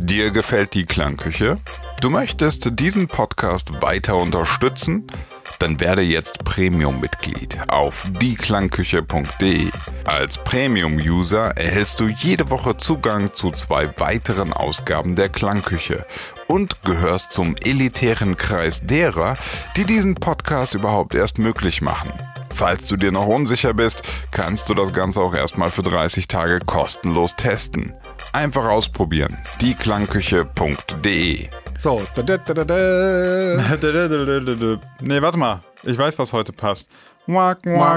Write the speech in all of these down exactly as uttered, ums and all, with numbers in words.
Dir gefällt die Klangküche? Du möchtest diesen Podcast weiter unterstützen? Dann werde jetzt Premium-Mitglied auf die klangküche punkt de. Als Premium-User erhältst du jede Woche Zugang zu zwei weiteren Ausgaben der Klangküche und gehörst zum elitären Kreis derer, die diesen Podcast überhaupt erst möglich machen. Falls du dir noch unsicher bist, kannst du das Ganze auch erstmal für dreißig Tage kostenlos testen. Einfach ausprobieren. die klangküche punkt de. So. Da, da, da, da. Nee, warte mal. Ich weiß, was heute passt. Ja,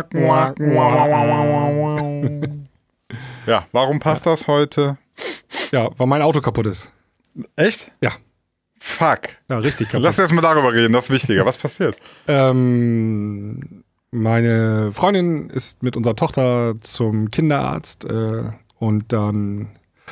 warum passt das heute? Ja, weil mein Auto kaputt ist. Echt? Ja. Fuck. Ja, richtig kaputt. Lass erst mal darüber reden, das ist wichtiger. Was passiert? Ähm, meine Freundin ist mit unserer Tochter zum Kinderarzt äh, und dann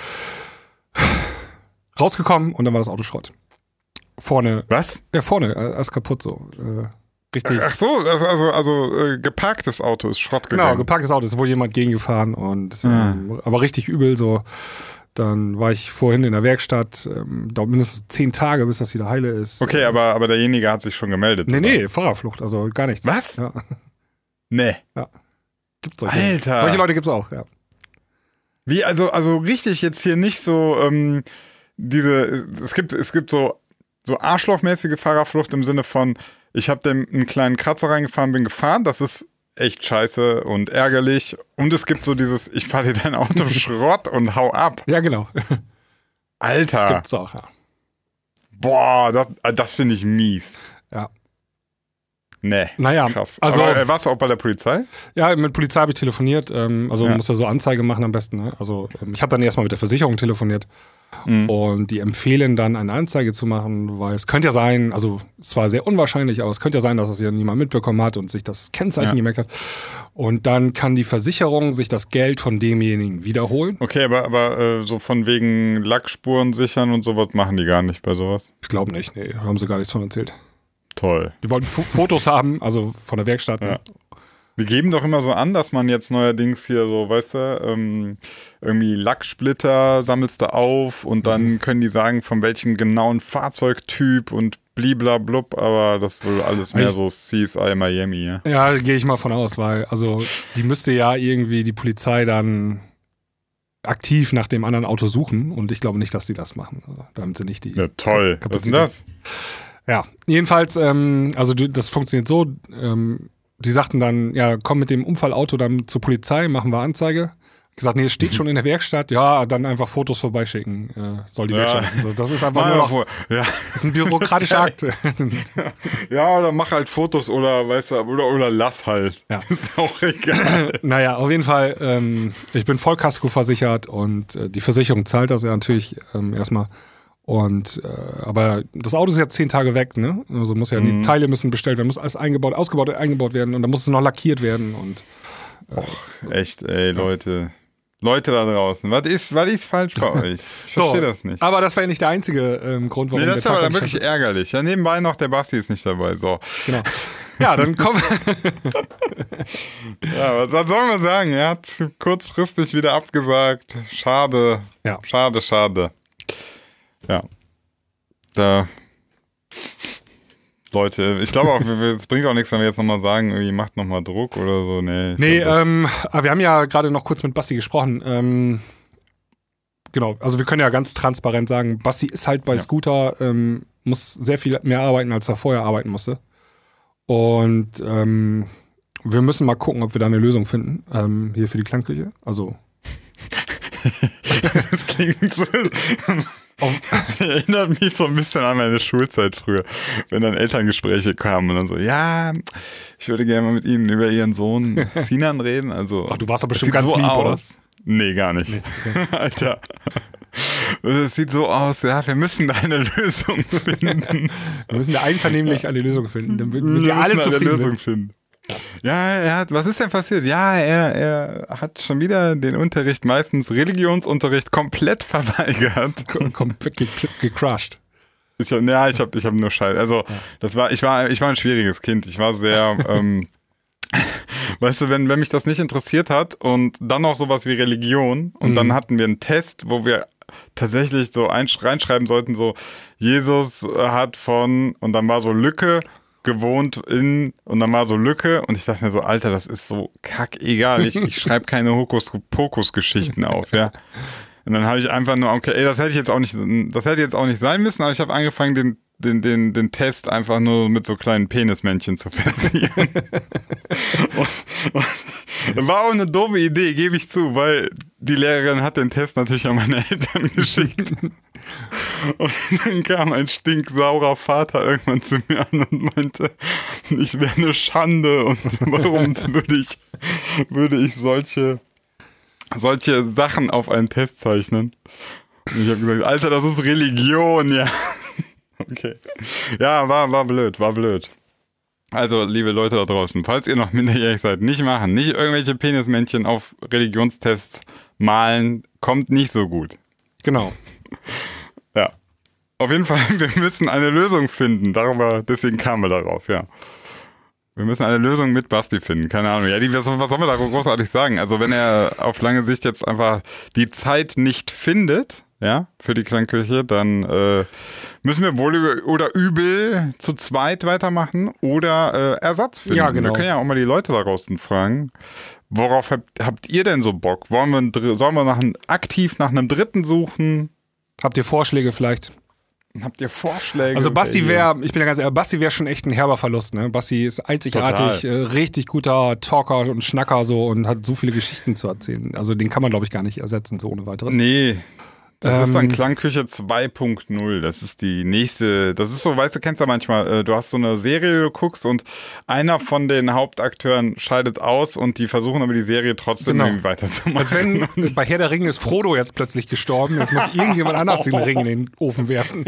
rausgekommen und dann war das Auto Schrott. Vorne. Was? Ja, vorne, äh, ist kaputt so. Äh, richtig. Ach so, also, also, also äh, geparktes Auto ist Schrott gegangen. Genau, geparktes Auto ist wohl jemand gegengefahren und ähm, aber richtig übel so. Dann war ich vorhin in der Werkstatt, ähm, dauert mindestens zehn Tage, bis das wieder heile ist. Okay, aber, aber derjenige hat sich schon gemeldet. Nee, oder? nee, Fahrerflucht, also gar nichts. Was? Ja. Nee. Ja. Gibt's solche. Alter. Solche Leute gibt's auch, ja. Wie, also, also richtig jetzt hier nicht so, ähm, diese, es gibt, es gibt so, so arschlochmäßige Fahrerflucht im Sinne von, ich habe dem einen kleinen Kratzer reingefahren, bin gefahren, das ist echt scheiße und ärgerlich. Und es gibt so dieses, ich fahre dir dein Auto Schrott und hau ab. Ja, genau. Alter. Gibt's auch, ja. Boah, das, das finde ich mies. Ja. Nee. Naja, krass. also. Aber äh, warst du auch bei der Polizei? Ja, mit Polizei habe ich telefoniert. Ähm, also Ja. muss ja so Anzeige machen am besten. Ne? Also ähm, ich habe dann erstmal mit der Versicherung telefoniert. Mhm. Und die empfehlen dann, eine Anzeige zu machen, weil es könnte ja sein, also es war sehr unwahrscheinlich, aber es könnte ja sein, dass das ja niemand mitbekommen hat und sich das Kennzeichen Ja. gemerkt hat. Und dann kann die Versicherung sich das Geld von demjenigen wiederholen. Okay, aber, aber äh, so von wegen Lackspuren sichern und sowas machen die gar nicht bei sowas. Ich glaube nicht, nee, haben sie gar nichts von erzählt. Toll. Die wollten F- Fotos haben, also von der Werkstatt. Ja. Wir geben doch immer so an, dass man jetzt neuerdings hier so, weißt du, ähm, irgendwie Lacksplitter sammelst du auf und dann können die sagen, von welchem genauen Fahrzeugtyp und bliblablub, aber das ist wohl alles mehr Ich- so C S I Miami, ja. Ja, gehe ich mal von aus, weil also die müsste ja irgendwie die Polizei dann aktiv nach dem anderen Auto suchen und ich glaube nicht, dass sie das machen. Also, damit sie nicht die Ja, toll. Was ist denn das? Ja, jedenfalls, ähm, also du, das funktioniert so, ähm, die sagten dann, ja, komm mit dem Unfallauto dann zur Polizei, machen wir Anzeige. Ich gesagt, nee, es steht schon in der Werkstatt, ja, dann einfach Fotos vorbeischicken, äh, soll die Ja. Werkstatt. Also das ist einfach Mach nur mal noch, vor. Ja. das ist ein bürokratischer Akt. Ja, oder mach halt Fotos oder, weißt du, oder, oder lass halt. Ja. Ist auch egal. Naja, auf jeden Fall, ähm, ich bin Vollkasko versichert und äh, die Versicherung zahlt das ja natürlich ähm, erstmal. Und äh, aber das Auto ist ja zehn Tage weg, ne? Also muss ja, Mhm. die Teile müssen bestellt werden, muss alles eingebaut, ausgebaut, eingebaut werden und dann muss es noch lackiert werden und Echt, ey, Leute. Leute da draußen, was ist, was ist falsch bei euch? Ich verstehe das nicht. Aber das war ja nicht der einzige ähm, Grund, warum Nee, das ist der aber Tag dann nicht wirklich ärgerlich. Ja, nebenbei noch, der Basti ist nicht dabei. So. Genau. Ja, dann komm. Ja, was, was soll man sagen? Er hat kurzfristig wieder abgesagt. Schade. Ja. Schade, schade. Ja. Da. Leute, ich glaube auch, es bringt auch nichts, wenn wir jetzt nochmal sagen, irgendwie macht nochmal Druck oder so. Nee, ich Nee, glaub, das- ähm, aber wir haben ja gerade noch kurz mit Basti gesprochen. Ähm, genau, also wir können ja ganz transparent sagen, Basti ist halt bei Ja. Scooter, ähm, muss sehr viel mehr arbeiten, als er vorher arbeiten musste. Und ähm, wir müssen mal gucken, ob wir da eine Lösung finden, ähm, hier für die Klangküche. Also Das klingt so. Das erinnert mich so ein bisschen an meine Schulzeit früher, wenn dann Elterngespräche kamen und dann so, ja, ich würde gerne mal mit Ihnen über Ihren Sohn Sinan reden. Also, Ach, du warst aber es bestimmt sieht ganz so lieb, aus. oder? Nee, gar nicht. Nee, Alter. Es sieht so aus, ja, wir müssen da eine Lösung finden. wir müssen da einvernehmlich eine Lösung finden, damit Wir wir alle müssen eine zufrieden Lösung sind. finden. Ja, er hat, was ist denn passiert? Ja, er, er hat schon wieder den Unterricht, meistens Religionsunterricht, komplett verweigert. Komplett ge- gecrushed. Ich hab, ja, ich habe ich hab nur Scheiße. Also, das war, ich war, ich war ein schwieriges Kind. Ich war sehr, ähm, weißt du, wenn, wenn mich das nicht interessiert hat und dann noch sowas wie Religion und Mhm. dann hatten wir einen Test, wo wir tatsächlich so reinschreiben sollten, so Jesus hat von, und dann war so Lücke, gewohnt in, und dann war so Lücke, und ich dachte mir so, Alter, das ist so kackegal, ich, ich schreibe keine Hokuspokus-Geschichten auf, ja. Und dann habe ich einfach nur, okay, ey, das hätte ich jetzt auch nicht, das hätte jetzt auch nicht sein müssen, aber ich habe angefangen, den, den, den, den Test einfach nur mit so kleinen Penismännchen zu verzieren. und, und war auch eine doofe Idee, gebe ich zu, weil die Lehrerin hat den Test natürlich an meine Eltern geschickt. Und dann kam ein stinksaurer Vater irgendwann zu mir an und meinte, ich wäre eine Schande und warum würde ich, würde ich solche, solche Sachen auf einen Test zeichnen? Und ich habe gesagt, Alter, das ist Religion, ja. Okay. Ja, war, war blöd, war blöd. Also, liebe Leute da draußen, falls ihr noch minderjährig seid, nicht machen, nicht irgendwelche Penismännchen auf Religionstests malen, kommt nicht so gut. Genau. Ja. Auf jeden Fall, wir müssen eine Lösung finden. Darüber, deswegen kamen wir darauf, ja. Wir müssen eine Lösung mit Basti finden. Keine Ahnung. Ja, die, was, was sollen wir da großartig sagen? Also, wenn er auf lange Sicht jetzt einfach die Zeit nicht findet, ja, für die Klangküche, dann äh, müssen wir wohl oder übel zu zweit weitermachen oder äh, Ersatz finden. Ja, genau. Wir können ja auch mal die Leute da draußen fragen. Worauf habt, habt ihr denn so Bock? Wollen wir, sollen wir nach einem, aktiv nach einem Dritten suchen? Habt ihr Vorschläge vielleicht? Habt ihr Vorschläge? Also Basti Okay, wäre, ich bin ja ganz ehrlich, Basti wäre schon echt ein herber Verlust, ne? Basti ist einzigartig, äh, richtig guter Talker und Schnacker so und hat so viele Geschichten zu erzählen. Also den kann man, glaube ich, gar nicht ersetzen, so ohne weiteres. Nee. Das Ähm, ist dann Klangküche zwei Punkt null. Das ist die nächste. Das ist so, weißt du, kennst du manchmal, äh, du hast so eine Serie, die du guckst und einer von den Hauptakteuren scheidet aus und die versuchen aber die Serie trotzdem Genau. irgendwie weiterzumachen. Als wenn bei Herr der Ringe ist Frodo jetzt plötzlich gestorben, jetzt muss irgendjemand anders den Ring in den Ofen werfen.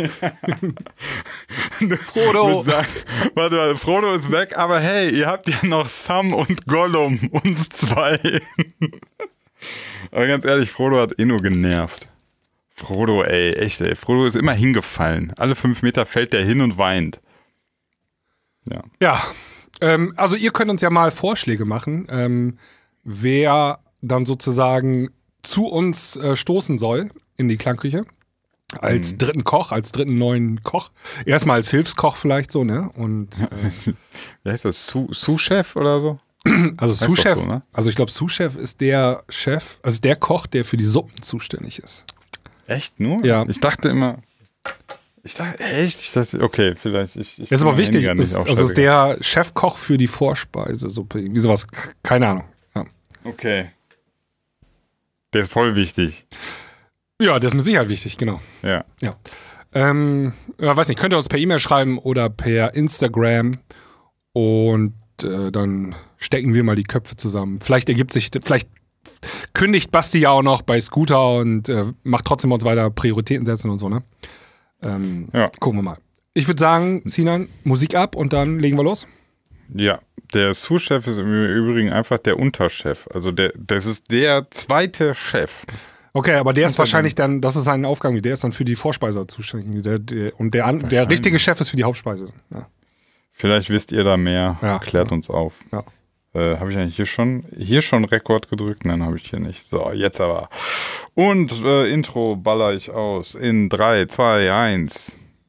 Frodo. Mit Sa- Warte, warte, Frodo ist weg, aber hey, ihr habt ja noch Sam und Gollum, uns zwei. Aber ganz ehrlich, Frodo hat eh nur genervt. Frodo, ey, echt, ey. Frodo ist immer hingefallen. Alle fünf Meter fällt der hin und weint. Ja. Ja, ähm, also ihr könnt uns ja mal Vorschläge machen, ähm, wer dann sozusagen zu uns äh, stoßen soll in die Klangküche. Als Mhm. dritten Koch, als dritten neuen Koch. Erstmal als Hilfskoch vielleicht so, ne? Und äh, Wie heißt das? Su- Sous-Chef oder so? also doch Sous-Chef, so, ne? also ich glaube Sous-Chef ist der Chef, also der Koch, der für die Suppen zuständig ist. Echt nur? Ja. Ich dachte immer. Ich dachte, echt? Ich dachte, okay, vielleicht. Ich, ich Das ist aber bin wichtig, mir nicht ist, auf also ist scheißegal. der Chefkoch für die Vorspeisesuppe, irgendwie sowas, keine Ahnung. Ja. Okay. Der ist voll wichtig. ja, der ist mit Sicherheit wichtig, genau. Ja. Ja. Ähm, ja, weiß nicht, könnt ihr uns per E-Mail schreiben oder per Instagram und äh, dann stecken wir mal die Köpfe zusammen. Vielleicht ergibt sich, vielleicht kündigt Basti ja auch noch bei Scooter und äh, macht trotzdem uns weiter Prioritäten setzen und so, ne? Ähm, Ja. Gucken wir mal. Ich würde sagen, Sinan, Musik ab und dann legen wir los. Ja. Der Sous-Chef ist im Übrigen einfach der Unterchef. Also der, das ist der zweite Chef. Okay, aber der ist Unter wahrscheinlich dann, das ist sein Aufgabe, der ist dann für die Vorspeise zuständig. Der, der, und der, an, der richtige Chef ist für die Hauptspeise. Ja. Vielleicht wisst ihr da mehr. Ja. Klärt uns auf. Ja. Äh, habe ich eigentlich hier schon, hier schon Rekord gedrückt? Nein, habe ich hier nicht. So, jetzt aber. Und äh, Intro baller ich aus. In drei, zwei, eins.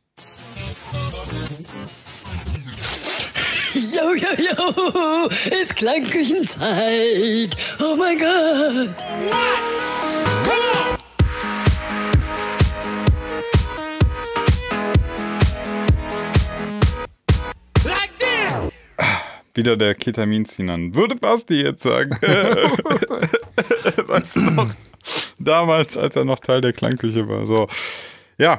Yo, yo, yo, ist Klangküchenzeit. Oh mein Gott. Wieder der Ketamin-Sinan. Würde Basti jetzt sagen. Weißt du noch? Damals, als er noch Teil der Klangküche war. So. Ja.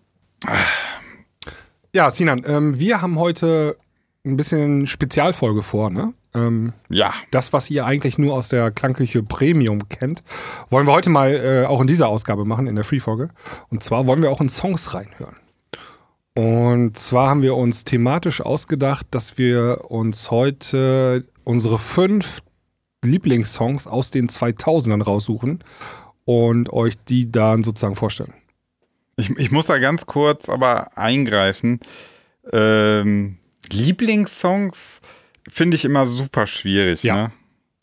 Ja, Sinan, ähm, wir haben heute ein bisschen Spezialfolge vor, ne? Ähm, Ja. das, was ihr eigentlich nur aus der Klangküche Premium kennt, wollen wir heute mal äh, auch in dieser Ausgabe machen, in der Free-Folge. Und zwar wollen wir auch in Songs reinhören. Und zwar haben wir uns thematisch ausgedacht, dass wir uns heute unsere fünf Lieblingssongs aus den zweitausendern raussuchen und euch die dann sozusagen vorstellen. Ich, ich muss da ganz kurz aber eingreifen. Ähm, Lieblingssongs finde ich immer super schwierig. Ja. Ne?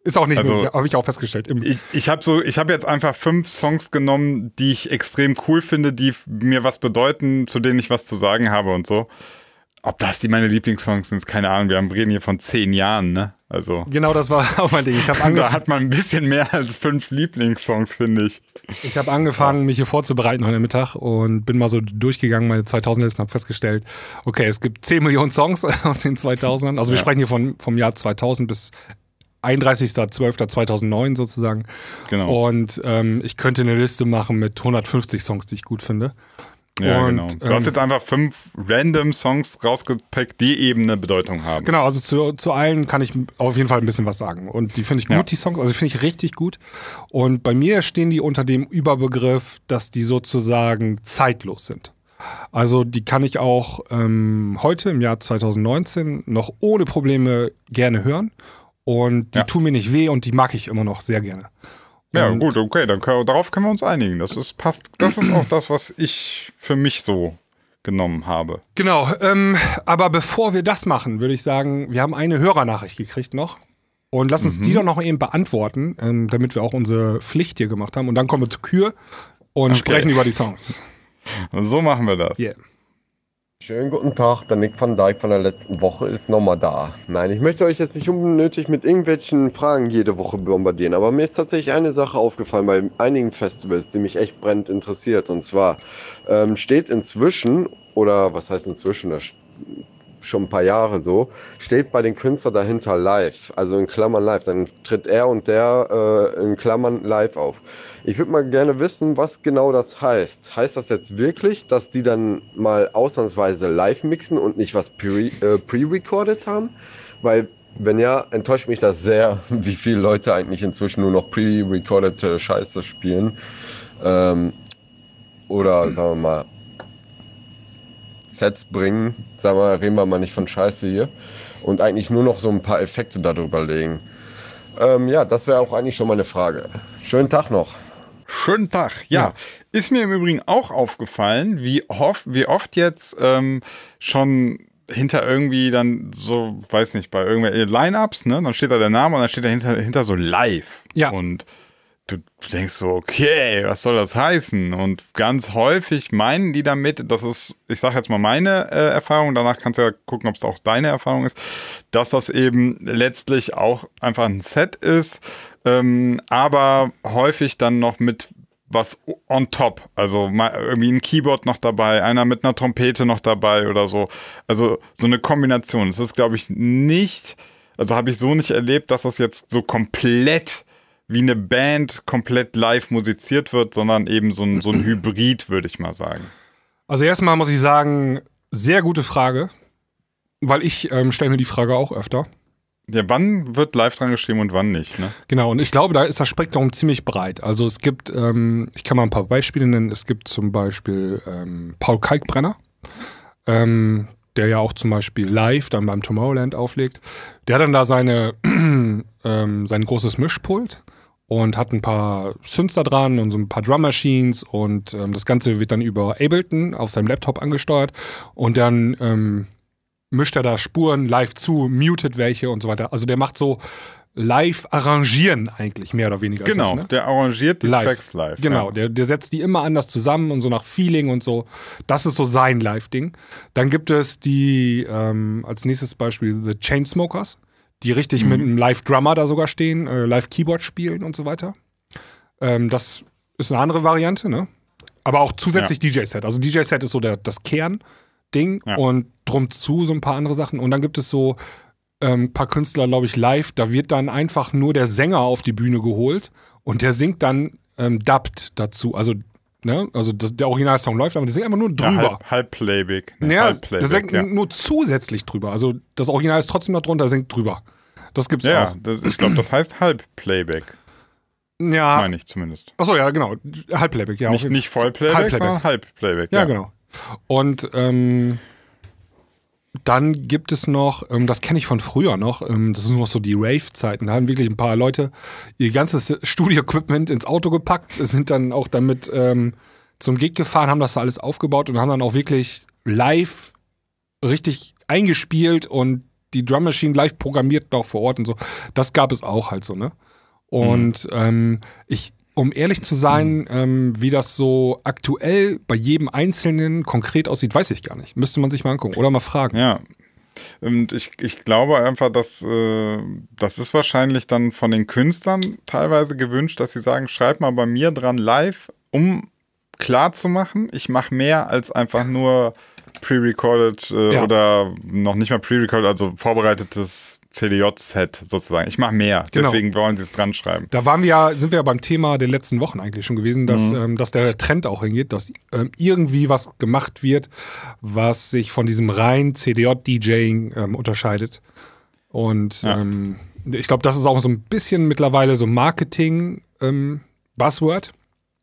Ist auch nicht Also, möglich, habe ich auch festgestellt. Im Ich, ich habe so, ich habe jetzt einfach fünf Songs genommen, die ich extrem cool finde, die mir was bedeuten, zu denen ich was zu sagen habe und so. Ob das die meine Lieblingssongs sind, ist keine Ahnung. Wir reden hier von zehn Jahren, ne? Also genau, das war auch mein Ding. Ich habe da angef hat man ein bisschen mehr als fünf Lieblingssongs, finde ich. ich hab angefangen, mich hier vorzubereiten heute Mittag und bin mal so durchgegangen, meine zweitausend-Listen, habe festgestellt, okay, es gibt zehn Millionen Songs aus den zweitausendern. Also wir Ja. sprechen hier von, vom Jahr zweitausend bis einunddreißigster zwölfter zweitausendneun sozusagen. Genau. Und ähm, ich könnte eine Liste machen mit hundertfünfzig Songs, die ich gut finde. Ja, und, genau. Du ähm, hast jetzt einfach fünf random Songs rausgepackt, die eben eine Bedeutung haben. Genau, also zu, zu allen kann ich auf jeden Fall ein bisschen was sagen. Und die finde ich gut, Ja. die Songs, also die finde ich richtig gut. Und bei mir stehen die unter dem Überbegriff, dass die sozusagen zeitlos sind. Also die kann ich auch ähm, heute im Jahr zweitausendneunzehn noch ohne Probleme gerne hören. Und die Ja. tun mir nicht weh und die mag ich immer noch sehr gerne. Ja, Und- gut, okay, dann können, darauf können wir uns einigen. Das ist passt. Das ist auch das, was ich für mich so genommen habe. Genau, ähm, aber bevor wir das machen, würde ich sagen, wir haben eine Hörernachricht gekriegt noch. Und lass uns die doch noch eben beantworten, ähm, damit wir auch unsere Pflicht hier gemacht haben. Und dann kommen wir zur Kür und sprechen über die Songs. So machen wir das. Yeah. Schönen guten Tag, der Nick van Dijk von der letzten Woche ist nochmal da. Nein, ich möchte euch jetzt nicht unnötig mit irgendwelchen Fragen jede Woche bombardieren, aber mir ist tatsächlich eine Sache aufgefallen bei einigen Festivals, die mich echt brennend interessiert. Und zwar ähm, steht inzwischen, oder was heißt inzwischen, das st- schon ein paar Jahre so, steht bei den Künstlern dahinter live, also in Klammern live, dann tritt er und der äh, in Klammern live auf. Ich würde mal gerne wissen, was genau das heißt. Heißt das jetzt wirklich, dass die dann mal ausnahmsweise live mixen und nicht was pre, äh, pre-recorded haben? Weil, wenn ja, enttäuscht mich das sehr, wie viele Leute eigentlich inzwischen nur noch pre-recordete Scheiße spielen. Ähm, oder, sagen wir mal, Sets bringen, sagen wir, reden wir mal nicht von Scheiße hier, und eigentlich nur noch so ein paar Effekte darüber legen. Ähm, ja, das wäre auch eigentlich schon mal eine Frage. Schönen Tag noch. Schönen Tag. Ja, Ja. ist mir im Übrigen auch aufgefallen, wie oft, wie oft jetzt ähm, schon hinter irgendwie dann so, weiß nicht, bei irgendwelchen Line-Ups, ne, dann steht da der Name und dann steht da hinter, hinter so live. Ja. Und du denkst so, okay, was soll das heißen? Und ganz häufig meinen die damit, das ist, ich sage jetzt mal meine äh, Erfahrung, danach kannst du ja gucken, ob es auch deine Erfahrung ist, dass das eben letztlich auch einfach ein Set ist, ähm, aber häufig dann noch mit was on top, also mal irgendwie ein Keyboard noch dabei, einer mit einer Trompete noch dabei oder so, also so eine Kombination. Das ist, glaube ich, nicht, also habe ich so nicht erlebt, dass das jetzt so komplett wie eine Band komplett live musiziert wird, sondern eben so ein, so ein Hybrid, würde ich mal sagen. Also erstmal muss ich sagen, sehr gute Frage, weil ich ähm, stelle mir die Frage auch öfter. Ja, wann wird live dran geschrieben und wann nicht, ne? Genau, und ich glaube, da ist das Spektrum ziemlich breit. Also es gibt, ähm, ich kann mal ein paar Beispiele nennen, es gibt zum Beispiel ähm, Paul Kalkbrenner, ähm, der ja auch zum Beispiel live dann beim Tomorrowland auflegt. Der hat dann da seine, ähm, sein großes Mischpult und hat ein paar Synths da dran und so ein paar Drum Machines und ähm, das Ganze wird dann über Ableton auf seinem Laptop angesteuert und dann ähm, mischt er da Spuren live zu, mutet welche und so weiter. Also der macht so live arrangieren eigentlich, mehr oder weniger. ist Genau, das, ne? der arrangiert die Live. Tracks live. Genau, Ja. der, der setzt die immer anders zusammen und so nach Feeling und so. Das ist so sein Live-Ding. Dann gibt es die, ähm, als nächstes Beispiel, The Chainsmokers, die richtig Mhm. mit einem Live-Drummer da sogar stehen, äh, Live-Keyboard spielen und so weiter. Ähm, das ist eine andere Variante, ne? Aber auch zusätzlich D J-Set. Also D J-Set ist so der, das Kernding Ja. und drum zu so ein paar andere Sachen. Und dann gibt es so ein ähm, paar Künstler, glaube ich, live, da wird dann einfach nur der Sänger auf die Bühne geholt und der singt dann ähm, dubbed dazu. Also, ne, also das, der Originalsong läuft, aber der singt einfach nur drüber. Ja, halb, halb Playback. Ne, Ja, halb der Playback, singt ja. nur zusätzlich drüber. Also das Original ist trotzdem noch drunter, singt drüber. Das gibt's Ja, auch. das, ich glaube, das heißt halb Playback, Ja, meine ich zumindest. achso, ja, genau. Halbplayback, ja. auf Nicht, jeden nicht Fall. Vollplayback, Halbplayback. sondern halb Playback. Ja, Ja, genau. Und ähm, dann gibt es noch, ähm, das kenne ich von früher noch, ähm, das sind noch so die Rave-Zeiten. Da haben wirklich ein paar Leute ihr ganzes Studio-Equipment ins Auto gepackt, sind dann auch damit ähm, zum Gig gefahren, haben das da alles aufgebaut und haben dann auch wirklich live richtig eingespielt und die Drum Machine live programmiert noch vor Ort und so. Das gab es auch halt so, ne? Und mhm. ähm, ich, um ehrlich zu sein, mhm. ähm, wie das so aktuell bei jedem Einzelnen konkret aussieht, weiß ich gar nicht. Müsste man sich mal angucken oder mal fragen. Ja. Und ich, ich glaube einfach, dass äh, das ist wahrscheinlich dann von den Künstlern teilweise gewünscht, dass sie sagen, schreib mal bei mir dran live, um klar zu machen, ich mache mehr als einfach nur pre-recorded äh, ja. oder noch nicht mal pre-recorded, also vorbereitetes C D J-Set sozusagen. Ich mache mehr, genau. Deswegen wollen sie es dran schreiben. Da waren wir ja, sind wir ja beim Thema der letzten Wochen eigentlich schon gewesen, dass, Mhm. ähm, dass der Trend auch hingeht, dass ähm, irgendwie was gemacht wird, was sich von diesem reinen C D J-DJing ähm, unterscheidet. Und Ja. ähm, ich glaube, das ist auch so ein bisschen mittlerweile so Marketing-Buzzword.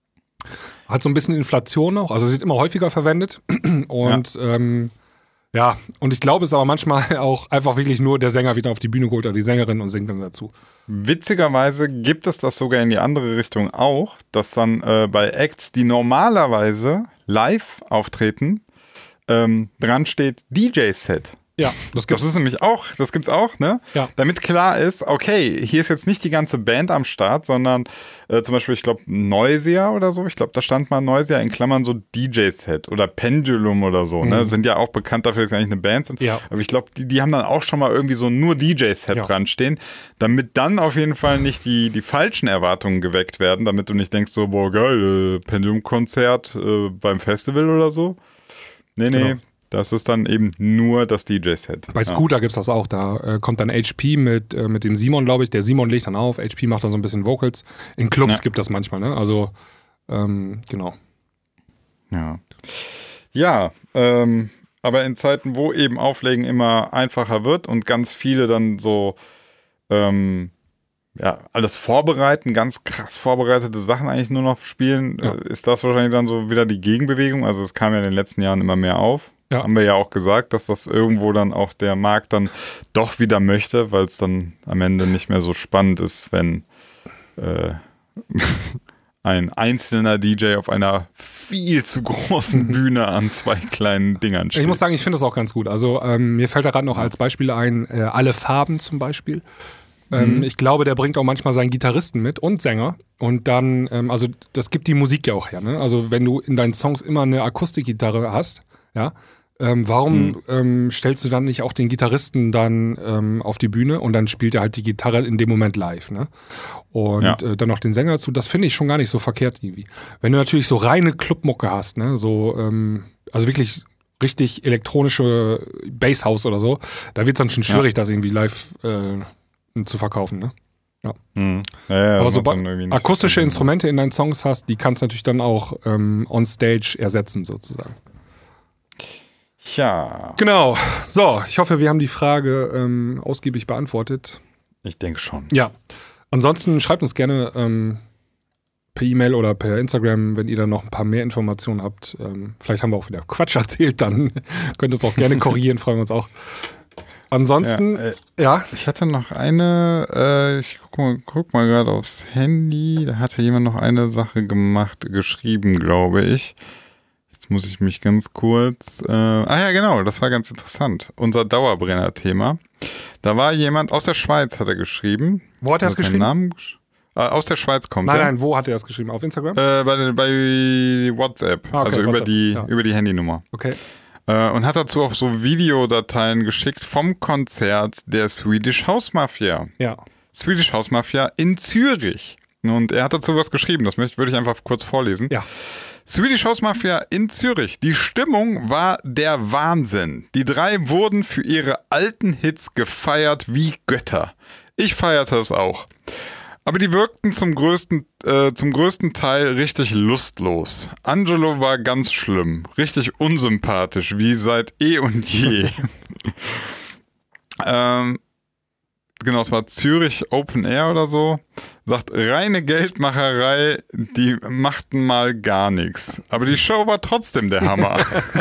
Hat so ein bisschen Inflation auch, also es wird immer häufiger verwendet. Und ja. Ähm, ja, und ich glaube, es ist aber manchmal auch einfach wirklich nur der Sänger wieder auf die Bühne geholt oder die Sängerin und singt dann dazu. Witzigerweise gibt es das sogar in die andere Richtung auch, dass dann äh, bei Acts, die normalerweise live auftreten, ähm, dran steht D J-Set. Ja, das gibt's. Das ist nämlich auch, das gibt's auch, ne? Ja. Damit klar ist, okay, hier ist jetzt nicht die ganze Band am Start, sondern äh, zum Beispiel, ich glaube, Noisia oder so, ich glaube, da stand mal Noisia in Klammern so D J-Set oder Pendulum oder so, mhm. ne? Sind ja auch bekannt dafür, dass sie eigentlich eine Band sind. Ja. Aber ich glaube, die, die haben dann auch schon mal irgendwie so nur D J-Set ja. dran stehen, damit dann auf jeden Fall nicht die, die falschen Erwartungen geweckt werden, damit du nicht denkst so, boah, geil, äh, Pendulum-Konzert äh, beim Festival oder so. Nee, nee. Genau. Das ist dann eben nur das D J-Set. Bei Scooter ja. gibt es das auch. Da äh, kommt dann H P mit, äh, mit dem Simon, glaube ich. Der Simon legt dann auf. H P macht dann so ein bisschen Vocals. In Clubs ja. gibt das manchmal, ne? Also, ähm, genau. Ja. Ja, ähm, aber in Zeiten, wo eben Auflegen immer einfacher wird und ganz viele dann so ähm, ja, alles vorbereiten, ganz krass vorbereitete Sachen eigentlich nur noch spielen, ja. äh, ist das wahrscheinlich dann so wieder die Gegenbewegung. Also es kam ja in den letzten Jahren immer mehr auf. Ja. Haben wir ja auch gesagt, dass das irgendwo dann auch der Markt dann doch wieder möchte, weil es dann am Ende nicht mehr so spannend ist, wenn äh, ein einzelner D J auf einer viel zu großen Bühne an zwei kleinen Dingern steht. Ich muss sagen, ich finde das auch ganz gut. Also ähm, mir fällt da gerade noch als Beispiel ein, äh, Alle Farben zum Beispiel. Ähm, mhm. Ich glaube, der bringt auch manchmal seinen Gitarristen mit und Sänger. Und dann, ähm, also das gibt die Musik ja auch her, ne? Also wenn du in deinen Songs immer eine Akustikgitarre hast, ja, Ähm, warum mhm. ähm, stellst du dann nicht auch den Gitarristen dann ähm, auf die Bühne und dann spielt er halt die Gitarre in dem Moment live, ne? Und ja. äh, dann noch den Sänger dazu, das finde ich schon gar nicht so verkehrt irgendwie. Wenn du natürlich so reine Clubmucke hast, ne, so, ähm, also wirklich richtig elektronische Basshouse oder so, da wird es dann schon schwierig, ja. das irgendwie live äh, zu verkaufen, ne? Ja. Mhm. Ja, ja, aber so akustische Instrumente in deinen Songs hast, die kannst du natürlich dann auch ähm, on stage ersetzen sozusagen. Ja. Genau. So, ich hoffe, wir haben die Frage ähm, ausgiebig beantwortet. Ich denke schon. Ja. Ansonsten schreibt uns gerne ähm, per E-Mail oder per Instagram, wenn ihr da noch ein paar mehr Informationen habt. Ähm, vielleicht haben wir auch wieder Quatsch erzählt, dann könnt ihr es auch gerne korrigieren, freuen wir uns auch. Ansonsten, ja. Äh, ja. Ich hatte noch eine, äh, ich guck mal, guck mal gerade aufs Handy, da hatte jemand noch eine Sache gemacht, geschrieben, glaube ich. Muss ich mich ganz kurz... Äh, ah ja, genau, das war ganz interessant. Unser Dauerbrenner-Thema. Da war jemand aus der Schweiz, hat er geschrieben. Wo hat er es geschrieben? Namen, äh, aus der Schweiz kommt nein, er. Nein, nein, wo hat er es geschrieben? Auf Instagram? Äh, bei, bei WhatsApp, ah, okay, also über, WhatsApp. Die, ja. über die Handynummer. Okay. Äh, und hat dazu auch so Videodateien geschickt vom Konzert der Swedish House Mafia. Ja. Swedish House Mafia in Zürich. Und er hat dazu was geschrieben, das möchte, würde ich einfach kurz vorlesen. Ja. Swedish House Mafia in Zürich. Die Stimmung war der Wahnsinn. Die drei wurden für ihre alten Hits gefeiert wie Götter. Ich feierte es auch. Aber die wirkten zum größten, äh, zum größten Teil richtig lustlos. Angelo war ganz schlimm. Richtig unsympathisch, wie seit eh und je. ähm... Genau, es war Zürich Open Air oder so. Sagt, reine Geldmacherei, die machten mal gar nichts. Aber die Show war trotzdem der Hammer.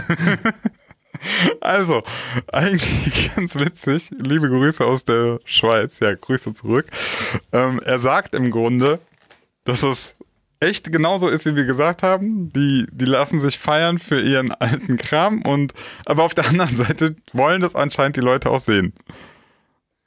Also, eigentlich ganz witzig. Liebe Grüße aus der Schweiz. Ja, Grüße zurück. Ähm, er sagt im Grunde, dass es echt genauso ist, wie wir gesagt haben. Die, die lassen sich feiern für ihren alten Kram. Und aber auf der anderen Seite wollen das anscheinend die Leute auch sehen.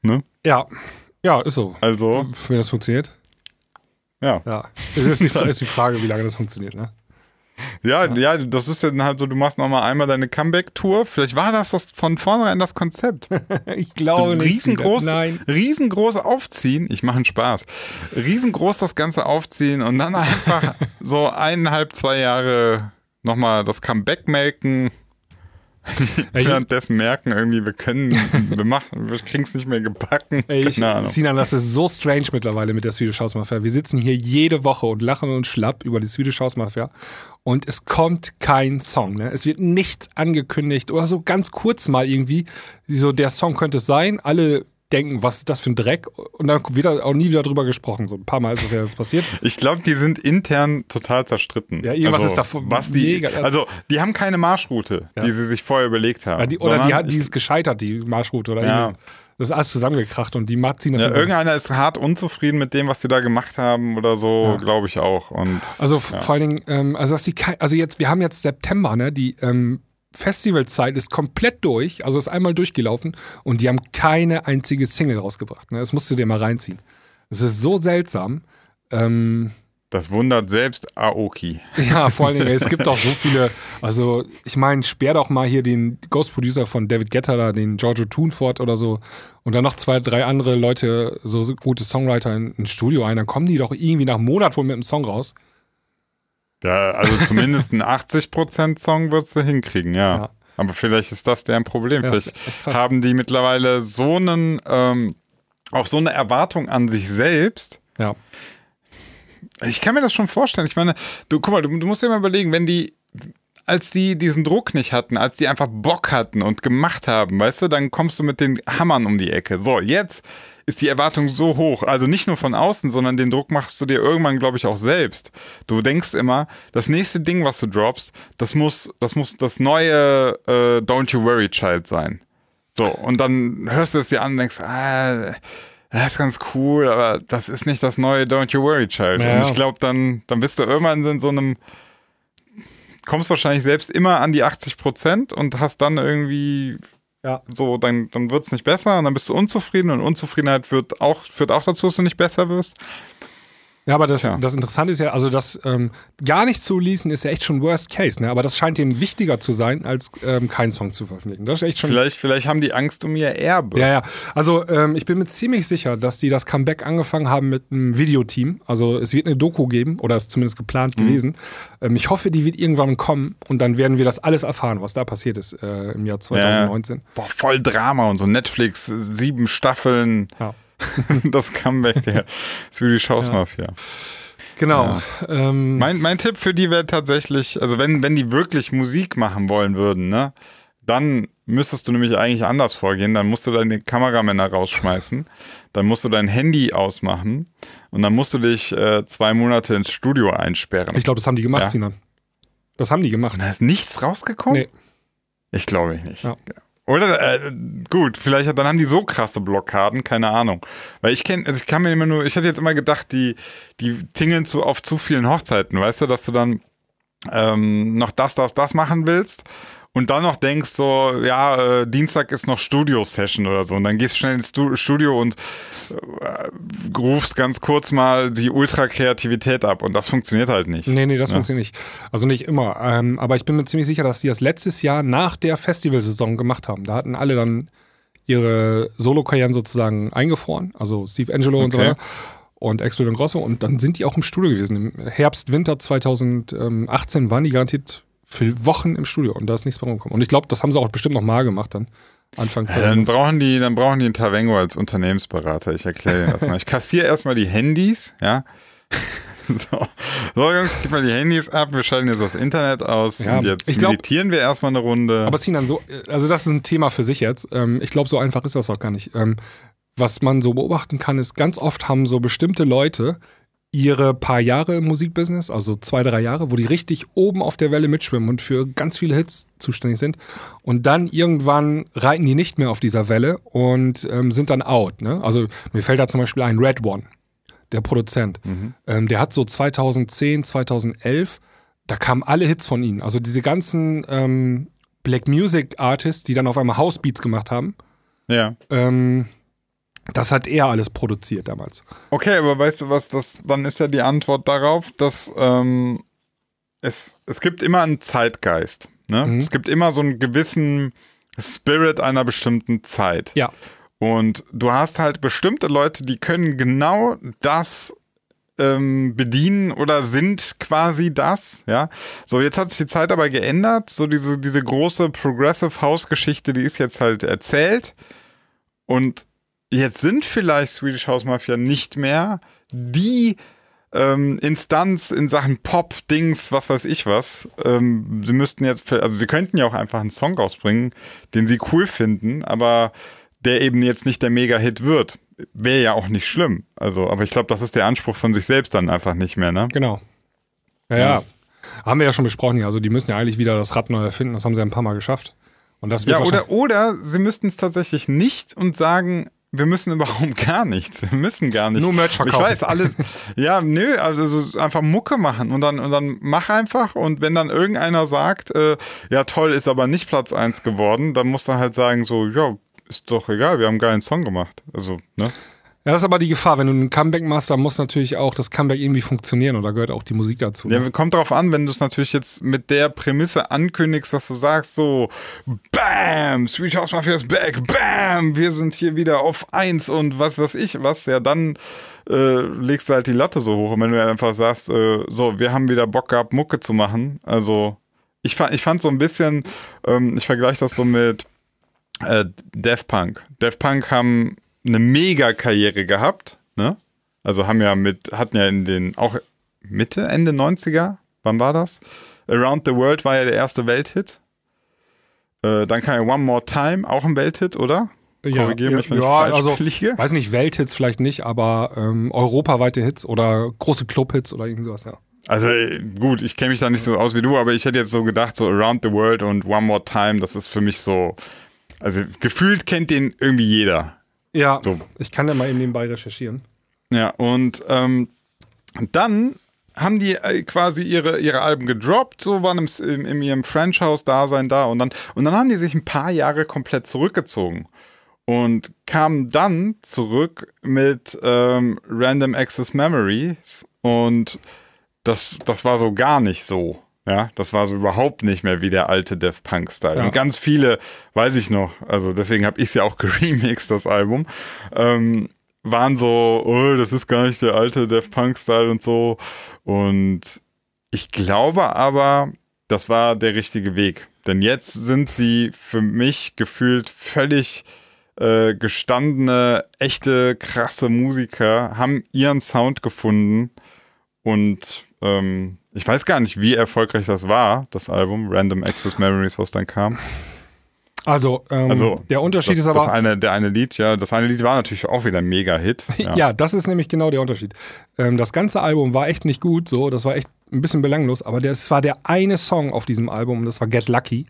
Ne? Ja, ja, ist so. Also, Wenn das funktioniert. ja. Ja, ist die, ist die Frage, wie lange das funktioniert, ne? Ja, ja, das ist ja dann halt so, du machst nochmal einmal deine Comeback-Tour. Vielleicht war das, das von vornherein das Konzept. Ich glaube nicht. Riesengroß, Nein. riesengroß aufziehen. Ich mache einen Spaß. Riesengroß das Ganze aufziehen und dann einfach so eineinhalb, zwei Jahre nochmal das Comeback melken. Währenddessen merken irgendwie, wir können, wir machen, wir kriegen es nicht mehr gebacken. Ey, ich, Keine Ahnung. Sinan, das ist so strange mittlerweile mit der Swedish House Mafia. Wir sitzen hier jede Woche und lachen uns schlapp über die Swedish House Mafia und es kommt kein Song. Ne? Es wird nichts angekündigt oder so ganz kurz mal irgendwie, so der Song könnte es sein, alle denken, was ist das für ein Dreck und dann wird auch nie wieder drüber gesprochen. So ein paar Mal ist das ja jetzt passiert. Ich glaube, die sind intern total zerstritten. Ja, irgendwas also, ist davon was die, mega. Also, die haben keine Marschroute, Ja. die sie sich vorher überlegt haben. Ja, die, oder die, sondern hat, die ist gescheitert, die Marschroute. Oder Ja. irgendwie. Das ist alles zusammengekracht und die ziehen das Ja, dann- irgendeiner ist hart unzufrieden mit dem, was sie da gemacht haben oder so, Ja. glaube ich auch. Und Also f- vor allen Dingen, ähm, also dass die kei- also jetzt, wir haben jetzt September, ne? Die ähm, Festivalzeit ist komplett durch, also ist einmal durchgelaufen und die haben keine einzige Single rausgebracht. Ne? Das musst du dir mal reinziehen. Das ist so seltsam. Ähm, das wundert selbst Aoki. ja, vor allen Dingen, es gibt auch so viele, also ich meine, sperr doch mal hier den Ghost Producer von David Guetta da, den Giorgio Thunfort oder so und dann noch zwei, drei andere Leute, so, so gute Songwriter in- ins Studio ein, dann kommen die doch irgendwie nach einem Monat wohl mit einem Song raus. Ja, also zumindest einen achtzig Prozent Song würdest du hinkriegen, ja. Ja. Aber vielleicht ist das deren Problem. Ja, das vielleicht ist echt krass. haben die mittlerweile so einen, ähm, auch so eine Erwartung an sich selbst. Ja. Ich kann mir das schon vorstellen. Ich meine, du, guck mal, du, du musst dir mal überlegen, wenn die, als die diesen Druck nicht hatten, als die einfach Bock hatten und gemacht haben, weißt du, dann kommst du mit den Hammern um die Ecke. So, jetzt ist die Erwartung so hoch. Also nicht nur von außen, sondern den Druck machst du dir irgendwann, glaube ich, auch selbst. Du denkst immer, das nächste Ding, was du droppst, das muss das, muss das neue äh, Don't You Worry Child sein. So, und dann hörst du es dir an und denkst, ah, das ist ganz cool, aber das ist nicht das neue Don't You Worry Child. Ja. Und ich glaube, dann, dann bist du irgendwann in so einem, kommst wahrscheinlich selbst immer an die achtzig Prozent und hast dann irgendwie Ja. so, dann, dann wird es nicht besser und dann bist du unzufrieden und Unzufriedenheit führt auch, führt auch dazu, dass du nicht besser wirst. Ja, aber das, Tja. das Interessante ist ja, also das ähm, gar nicht zu releasen ist ja echt schon Worst Case, ne? Aber das scheint denen wichtiger zu sein, als ähm, keinen Song zu veröffentlichen. Das ist echt schon. Vielleicht, vielleicht haben die Angst um ihr Erbe. Ja, ja. Also ähm, ich bin mir ziemlich sicher, dass die das Comeback angefangen haben mit einem Videoteam. Also es wird eine Doku geben, oder ist zumindest geplant gewesen. Ähm, ich hoffe, die wird irgendwann kommen und dann werden wir das alles erfahren, was da passiert ist äh, im Jahr zwanzig neunzehn. Boah, voll Drama und so. Netflix, sieben Staffeln. Ja. Das Comeback der Swedish House Ja. Mafia. Genau. Ähm, Mein, mein Tipp für die wäre tatsächlich, also wenn, wenn die wirklich Musik machen wollen würden, ne, dann müsstest du nämlich eigentlich anders vorgehen. Dann musst du deine Kameramänner rausschmeißen, dann musst du dein Handy ausmachen und dann musst du dich äh, zwei Monate ins Studio einsperren. ich glaube, das haben die gemacht, Ja. Sinan. Das haben die gemacht. Und da ist nichts rausgekommen? Nee. Ich glaube ich nicht. Ja. Oder, äh, gut, vielleicht, dann haben die so krasse Blockaden, keine Ahnung. Weil ich kenne, also ich kann mir immer nur, ich hatte jetzt immer gedacht, die, die tingeln zu, auf zu vielen Hochzeiten, weißt du, dass du dann ähm, noch das, das, das machen willst und dann noch denkst so, ja, äh, Dienstag ist noch Studio-Session oder so und dann gehst du schnell ins Stu- Studio und äh, rufst ganz kurz mal die Ultra-Kreativität ab und das funktioniert halt nicht. Nee, nee, das Ja. funktioniert nicht. Also nicht immer. Ähm, aber ich bin mir ziemlich sicher, dass die das letztes Jahr nach der Festivalsaison gemacht haben. Da hatten alle dann ihre Solo-Karrieren sozusagen eingefroren. Also Steve Angelo und so Okay. weiter. Und Axel und Grosso. Und dann sind die auch im Studio gewesen. Im Herbst, Winter zweitausendachtzehn waren die garantiert für Wochen im Studio. Und da ist nichts mehr rumgekommen. Und ich glaube, das haben sie auch bestimmt noch mal gemacht dann. Anfang Ja, dann zweitausend. brauchen die, dann brauchen die einen Tavengo als Unternehmensberater. Ich erkläre dir das mal. Ich kassiere erstmal die Handys, ja. So. so, Jungs, gib mal die Handys ab, wir schalten jetzt das Internet aus Ja, und jetzt ich glaub- meditieren wir erstmal eine Runde. Aber Sinan, so, also das ist ein Thema für sich jetzt. Ähm, ich glaube, so einfach ist das auch gar nicht. Ähm, was man so beobachten kann, ist, ganz oft haben so bestimmte Leute ihre paar Jahre im Musikbusiness, also zwei, drei Jahre, wo die richtig oben auf der Welle mitschwimmen und für ganz viele Hits zuständig sind. Und dann irgendwann reiten die nicht mehr auf dieser Welle und ähm, sind dann out. Ne? Also mir fällt da zum Beispiel ein Red One, der Produzent. Ähm, der hat so zweitausendzehn, zweitausendelf, da kamen alle Hits von ihnen. Also diese ganzen ähm, Black Music Artists, die dann auf einmal Housebeats gemacht haben. ja. Ähm, Das hat er alles produziert damals. Okay, aber weißt du was, das, dann ist ja die Antwort darauf, dass ähm, es, es gibt immer einen Zeitgeist. Ne? Mhm. Es gibt immer so einen gewissen Spirit einer bestimmten Zeit. Ja. Und du hast halt bestimmte Leute, die können genau das ähm, bedienen oder sind quasi das, ja. So, jetzt hat sich die Zeit aber geändert. So diese, diese große Progressive House-Geschichte, die ist jetzt halt erzählt. Und jetzt sind vielleicht Swedish House Mafia nicht mehr die ähm, Instanz in Sachen Pop, Dings, was weiß ich was. Ähm, sie müssten jetzt, also sie könnten ja auch einfach einen Song rausbringen, den sie cool finden, aber der eben jetzt nicht der Mega-Hit wird. Wäre ja auch nicht schlimm. Also, aber ich glaube, das ist der Anspruch von sich selbst dann einfach nicht mehr, ne? Genau. Ja, ja. ja. Haben wir ja schon besprochen hier. Also die müssen ja eigentlich wieder das Rad neu erfinden. Das haben sie ein paar Mal geschafft. Und das wird ja, oder, oder sie müssten es tatsächlich nicht und sagen, wir müssen überhaupt gar nichts. Wir müssen gar nicht. Nur Merch verkaufen. Ich weiß, alles. Ja, nö, also einfach Mucke machen und dann, und dann mach einfach. Und wenn dann irgendeiner sagt, äh, ja toll, ist aber nicht Platz eins geworden, dann musst du halt sagen so, ja, ist doch egal, wir haben einen geilen Song gemacht. Also, ne? Ja, das ist aber die Gefahr. Wenn du ein Comeback machst, dann muss natürlich auch das Comeback irgendwie funktionieren und da gehört auch die Musik dazu. Ja, ne? kommt drauf an, wenn du es natürlich jetzt mit der Prämisse ankündigst, dass du sagst so, bam, Swedish House Mafia is back, bam, wir sind hier wieder auf eins und was weiß ich was, ja, dann äh, legst du halt die Latte so hoch. Und wenn du einfach sagst, äh, so, wir haben wieder Bock gehabt, Mucke zu machen, also ich fand, ich fand so ein bisschen, ähm, ich vergleiche das so mit äh, Daft Punk. Daft Punk haben eine Mega-Karriere gehabt, ne? Also haben ja mit, hatten ja in den, auch Mitte, Ende neunziger, wann war das? Around the World war ja der erste Welthit. Äh, dann kam ja One More Time, auch ein Welthit, oder? Ja, Korrigiere mich, wenn ja, ich falsch also, liege. Weiß nicht, Welthits vielleicht nicht, aber ähm, europaweite Hits oder große Clubhits oder irgendwie sowas, ja. Also gut, ich kenne mich da nicht so aus wie du, aber ich hätte jetzt so gedacht, so Around the World und One More Time, das ist für mich so, also gefühlt kennt den irgendwie jeder. Ja, so. Ich kann ja mal eben nebenbei recherchieren. Ja, und ähm, dann haben die quasi ihre, ihre Alben gedroppt, so waren im, in, in ihrem Franchise-Dasein da und dann, und dann haben die sich ein paar Jahre komplett zurückgezogen und kamen dann zurück mit ähm, Random Access Memories und das, das war so gar nicht so. Ja, das war so überhaupt nicht mehr wie der alte Daft Punk-Style. Ja. Und ganz viele, weiß ich noch, also deswegen habe ich es ja auch geremixed, das Album, ähm, waren so, oh, das ist gar nicht der alte Daft Punk-Style und so. Und ich glaube aber, das war der richtige Weg. Denn jetzt sind sie für mich gefühlt völlig äh, gestandene, echte, krasse Musiker, haben ihren Sound gefunden und ähm, ich weiß gar nicht, wie erfolgreich das war, das Album, Random Access Memories, was dann kam. Also, ähm, also der Unterschied das, ist aber... Das eine, der eine Lied, ja, das eine Lied war natürlich auch wieder ein Mega-Hit. Ja. ja, das ist nämlich genau der Unterschied. Ähm, das ganze Album war echt nicht gut, so, das war echt ein bisschen belanglos, aber es war der eine Song auf diesem Album und das war Get Lucky.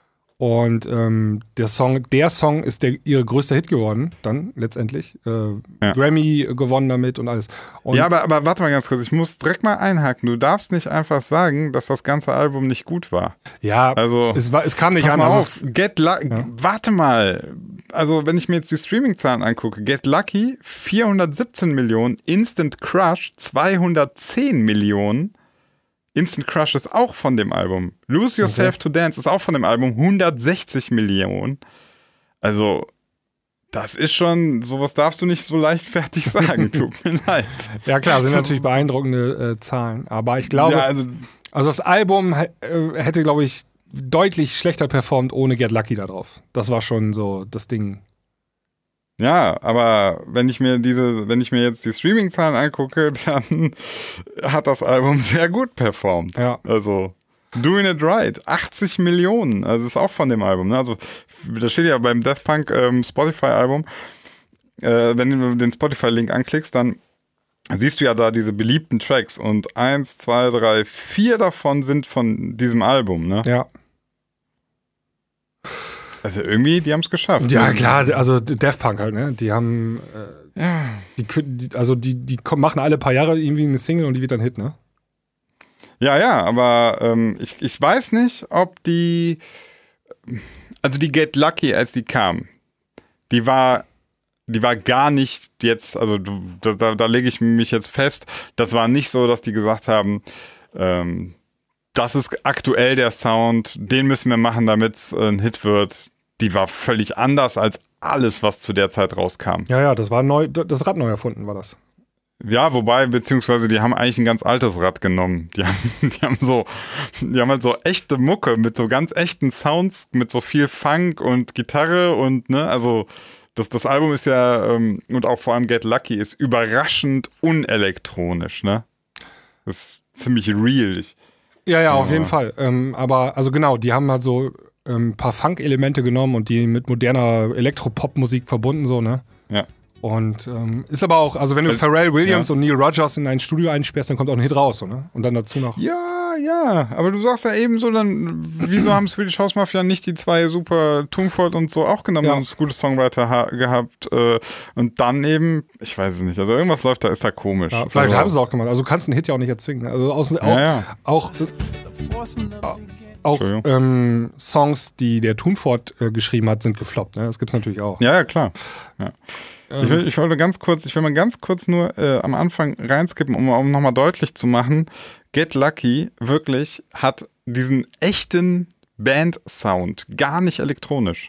Und ähm, der Song, der Song ist der, ihre größte Hit geworden, dann letztendlich. Äh, ja. Grammy gewonnen damit und alles. Und ja, aber, aber warte mal ganz kurz, ich muss direkt mal einhaken. Du darfst nicht einfach sagen, dass das ganze Album nicht gut war. Ja, also, es, war, es kam nicht pass an. Mal Also auf, Get Lucky, ja. Warte mal. Also, wenn ich mir jetzt die Streaming-Zahlen angucke, Get Lucky vierhundertsiebzehn Millionen, Instant Crush zweihundertzehn Millionen. Instant Crush ist auch von dem Album. Lose Yourself okay. to Dance ist auch von dem Album. hundertsechzig Millionen. Also, das ist schon, sowas darfst du nicht so leichtfertig sagen. Tut mir leid. Ja klar, sind natürlich beeindruckende äh, Zahlen. Aber ich glaube, ja, also, also das Album äh, hätte, glaube ich, deutlich schlechter performt ohne Get Lucky da drauf. Das war schon so das Ding. Ja, aber wenn ich mir diese, wenn ich mir jetzt die Streaming-Zahlen angucke, dann hat das Album sehr gut performt. Ja. Also Doing It Right, achtzig Millionen, also ist auch von dem Album. Ne? Also das steht ja beim Daft Punk ähm, Spotify-Album. Äh, wenn du den Spotify-Link anklickst, dann siehst du ja da diese beliebten Tracks und eins, zwei, drei, vier davon sind von diesem Album. Ne? Ja. Also irgendwie, die haben es geschafft. Ja, klar, also Daft Punk halt, ne? Die haben, äh, ja. die, also die, die machen alle paar Jahre irgendwie eine Single und die wird dann Hit, ne? Ja, ja, aber ähm, ich, ich weiß nicht, ob die, also die Get Lucky, als die kam, die war die war gar nicht jetzt, also du, da, da, da lege ich mich jetzt fest, das war nicht so, dass die gesagt haben, ähm, das ist aktuell der Sound, den müssen wir machen, damit es ein Hit wird. Die war völlig anders als alles, was zu der Zeit rauskam. Ja, ja, das war neu, das Rad neu erfunden, war das. Ja, wobei, beziehungsweise die haben eigentlich ein ganz altes Rad genommen. Die haben, die haben so, die haben halt so echte Mucke mit so ganz echten Sounds, mit so viel Funk und Gitarre und, ne, also das, das Album ist ja, ähm, und auch vor allem Get Lucky ist überraschend unelektronisch, ne? Das ist ziemlich real. Ich, ja, ja, auf jeden Fall. Ähm, aber, also genau, die haben halt so ein ähm, paar Funk-Elemente genommen und die mit moderner Elektropop-Musik verbunden, so, ne? Ja. Und ähm, ist aber auch, also wenn du also, Pharrell Williams ja. und Neil Rogers in ein Studio einsperrst, dann kommt auch ein Hit raus, so, ne? Und dann dazu noch. Ja, ja, aber du sagst ja eben so, dann, wieso haben Swedish House Mafia nicht die zwei super Tungford und so auch genommen, ja. haben gute Songwriter ha- gehabt äh, und dann eben, ich weiß es nicht, also irgendwas läuft da, ist da komisch. Ja, vielleicht also, haben sie es auch gemacht, also du kannst einen Hit ja auch nicht erzwingen. Also aus, auch, ja, ja. auch, äh, auch ähm, Songs, die der Tungford äh, geschrieben hat, sind gefloppt, ne? Das gibt's natürlich auch. Ja, ja, klar. Ja. Ich, will, ich wollte ganz kurz, ich will mal ganz kurz nur äh, am Anfang reinskippen, um, um nochmal deutlich zu machen, Get Lucky wirklich hat diesen echten Band-Sound, gar nicht elektronisch.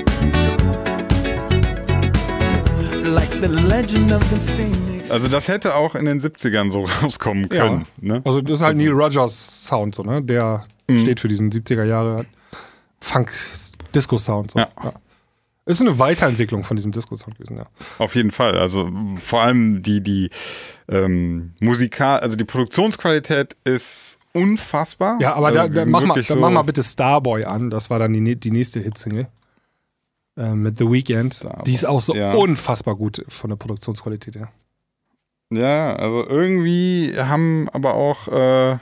Like the legend of the Phoenix. Also das hätte auch in den siebzigern so rauskommen können. Ja. Ne? Also das ist halt Neil Rogers Sound, so, ne? Der mhm. steht für diesen siebziger Jahre Funk-Disco-Sound. So. Ja. Ja. Ist eine Weiterentwicklung von diesem Disco-Sound gewesen, ja. Auf jeden Fall. Also vor allem die, die ähm, Musikal, also die Produktionsqualität ist unfassbar. Ja, aber also da, da, mach, mal, so da mach mal bitte Starboy an. Das war dann die, die nächste Hitsingle. Äh, mit The Weeknd. Starboy. Die ist auch so ja. unfassbar gut von der Produktionsqualität her. Ja, also irgendwie haben aber auch äh,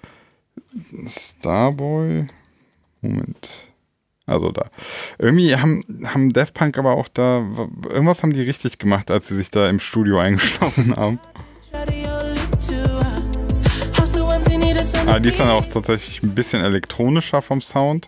Starboy. Moment. Also da. Irgendwie haben, haben Daft Punk aber auch da, irgendwas haben die richtig gemacht, als sie sich da im Studio eingeschlossen haben. Aber die ist dann auch tatsächlich ein bisschen elektronischer vom Sound.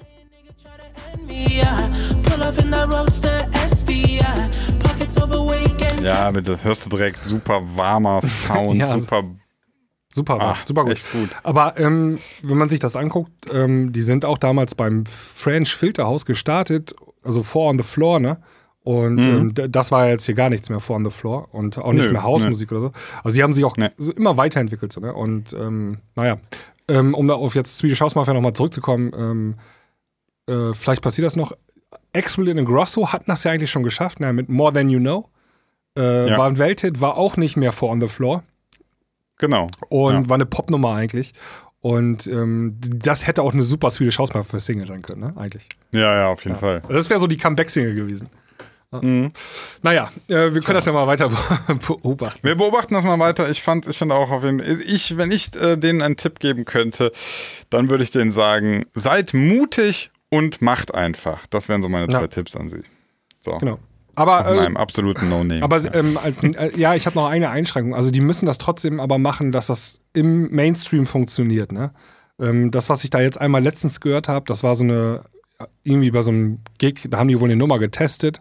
Ja, bitte, hörst du direkt super warmer Sound, ja, super Super, ah, super gut. Echt gut. Aber ähm, wenn man sich das anguckt, ähm, die sind auch damals beim French Filterhouse gestartet, also Four on the Floor, ne? Und mhm. ähm, das war jetzt hier gar nichts mehr Four on the Floor und auch nicht Nö, mehr Hausmusik ne. oder so. Also sie haben sich auch ne. so immer weiterentwickelt, so, ne? Und ähm, naja, ähm, um da auf jetzt Swedish House Mafia nochmal zurückzukommen, ähm, äh, vielleicht passiert das noch. Axwell and Grosso hatten das ja eigentlich schon geschafft, ne? Mit More Than You Know. Äh, ja. War ein Welthit, war auch nicht mehr Four on the Floor. Genau. Und ja. war eine Popnummer eigentlich. Und ähm, das hätte auch eine super Swedish House Mafia Single sein können, ne? Eigentlich. Ja, ja, auf jeden ja. Fall. Das wäre so die Comeback-Single gewesen. Mhm. Naja, äh, wir können ja. das ja mal weiter beobachten. Wir beobachten das mal weiter. Ich fand, ich finde auch auf jeden Fall, ich, wenn ich äh, denen einen Tipp geben könnte, dann würde ich denen sagen, seid mutig und macht einfach. Das wären so meine zwei ja. Tipps an sie. So. Genau. Aber, in einem äh, absoluten No-Name. Aber ähm, als, äh, ja, ich habe noch eine Einschränkung. Also die müssen das trotzdem aber machen, dass das im Mainstream funktioniert. Ne? Ähm, das, was ich da jetzt einmal letztens gehört habe, das war so eine, irgendwie bei so einem Gig, da haben die wohl eine Nummer getestet.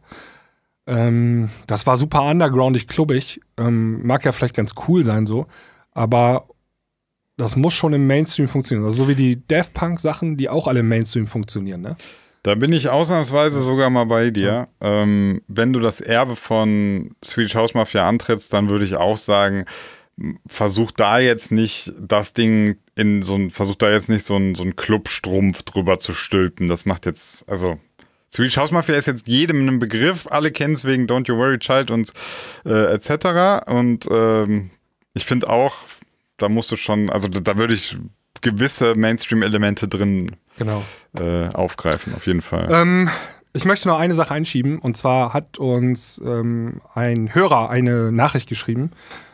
Ähm, das war super undergroundig, klubbig. Ähm, mag ja vielleicht ganz cool sein so, aber das muss schon im Mainstream funktionieren. Also so wie die Daft Punk Sachen, die auch alle im Mainstream funktionieren, ne? Da bin ich ausnahmsweise sogar mal bei dir. Ja. Ähm, wenn du das Erbe von Swedish House Mafia antrittst, dann würde ich auch sagen, versuch da jetzt nicht das Ding in so ein, versuch da jetzt nicht so ein, so ein Clubstrumpf drüber zu stülpen. Das macht jetzt, also Swedish House Mafia ist jetzt jedem ein Begriff. Alle kennen es wegen Don't You Worry Child und äh, et cetera. Und ähm, ich finde auch, da musst du schon, also da, da würde ich gewisse Mainstream-Elemente drin genau. äh, aufgreifen, auf jeden Fall. Ähm, ich möchte noch eine Sache einschieben, und zwar hat uns ähm, ein Hörer eine Nachricht geschrieben,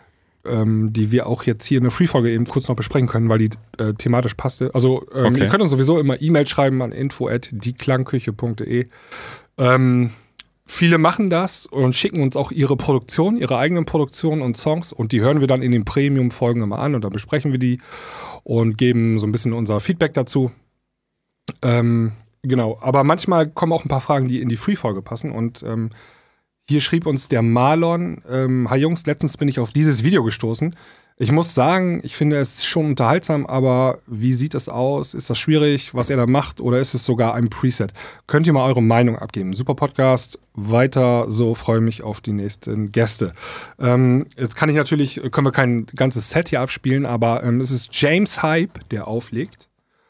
ähm, die wir auch jetzt hier in der Free-Folge eben kurz noch besprechen können, weil die äh, thematisch passte. Also ähm, okay. Ihr könnt uns sowieso immer E-Mail schreiben an info at dieklangküche punkt de. Ähm, viele machen das und schicken uns auch ihre Produktion, ihre eigenen Produktionen und Songs, und die hören wir dann in den Premium-Folgen immer an und dann besprechen wir die und geben so ein bisschen unser Feedback dazu. Ähm, genau, aber manchmal kommen auch ein paar Fragen, die in die Free-Folge passen, und ähm, Hier schrieb uns der Marlon, ähm, hi Jungs, letztens bin ich auf dieses Video gestoßen. Ich muss sagen, ich finde es schon unterhaltsam, aber wie sieht es aus? Ist das schwierig, was er da macht, oder ist es sogar ein Preset? Könnt ihr mal eure Meinung abgeben? Super Podcast, weiter so, freue mich auf die nächsten Gäste. Ähm, jetzt kann ich natürlich, können wir kein ganzes Set hier abspielen, aber ähm, es ist James Hype, der auflegt.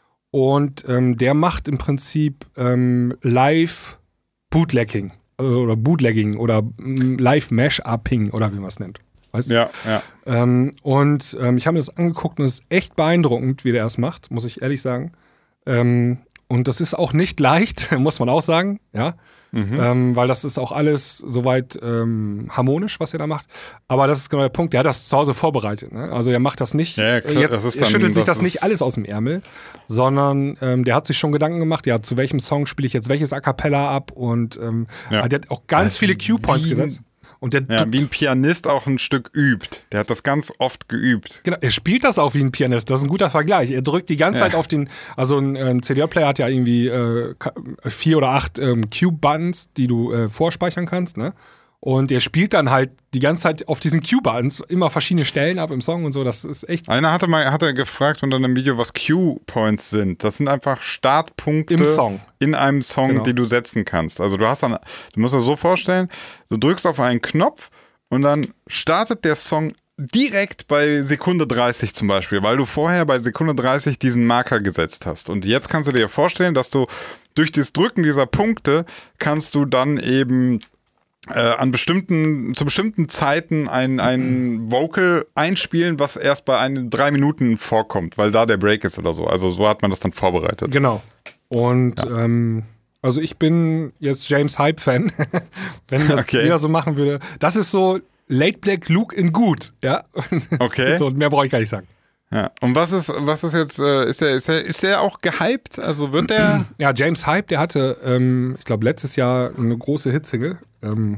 Und ähm, der macht im Prinzip ähm, Live-Bootlegging also, oder Bootlegging oder ähm, Live-Mash-Upping oder wie man es nennt. Weißt du? Ja, ja. Ähm, und ähm, ich habe mir das angeguckt und es ist echt beeindruckend, wie der es macht, muss ich ehrlich sagen. Ähm, und das ist auch nicht leicht, muss man auch sagen, ja. Mhm. Ähm, weil das ist auch alles soweit ähm, harmonisch, was er da macht. Aber das ist genau der Punkt, der hat das zu Hause vorbereitet. Ne? Also er macht das nicht, ja, ja, klar, jetzt, das ist er dann, schüttelt sich das das nicht alles aus dem Ärmel, sondern ähm, der hat sich schon Gedanken gemacht, ja, zu welchem Song spiele ich jetzt welches A Cappella ab und ähm, ja. der hat auch ganz viele Cue-Points gesetzt. Und der, ja, wie ein Pianist auch ein Stück übt. Der hat das ganz oft geübt. Genau, er spielt das auch wie ein Pianist. Das ist ein guter Vergleich. Er drückt die ganze ja. Zeit auf den, also ein ähm, C D-Player hat ja irgendwie äh, vier oder acht ähm, Cue-Buttons, die du äh, vorspeichern kannst, ne? Und er spielt dann halt die ganze Zeit auf diesen Cue-Buttons immer verschiedene Stellen ab im Song und so. Das ist echt. Einer hatte mal hatte gefragt unter einem Video, was Cue-Points sind. Das sind einfach Startpunkte im Song. in einem Song, genau. die du setzen kannst. Also du hast dann, du musst dir das so vorstellen, du drückst auf einen Knopf und dann startet der Song direkt bei Sekunde dreißig zum Beispiel, weil du vorher bei Sekunde dreißig diesen Marker gesetzt hast. Und jetzt kannst du dir vorstellen, dass du durch das Drücken dieser Punkte kannst du dann eben Äh, an bestimmten, zu bestimmten Zeiten ein, ein Vocal einspielen, was erst bei einen, drei Minuten vorkommt, weil da der Break ist oder so. Also so hat man das dann vorbereitet. Genau. Und ja. ähm, also ich bin jetzt James Hype-Fan, wenn das okay. jeder so machen würde. Das ist so Late Black Luke in gut, ja. Okay. So, mehr brauche ich gar nicht sagen. Ja. Und was ist, was ist jetzt, äh, ist der, ist der, ist der auch gehypt? Also wird der. Ja, James Hype, der hatte, ähm, ich glaube, letztes Jahr eine große Hitsingle ähm,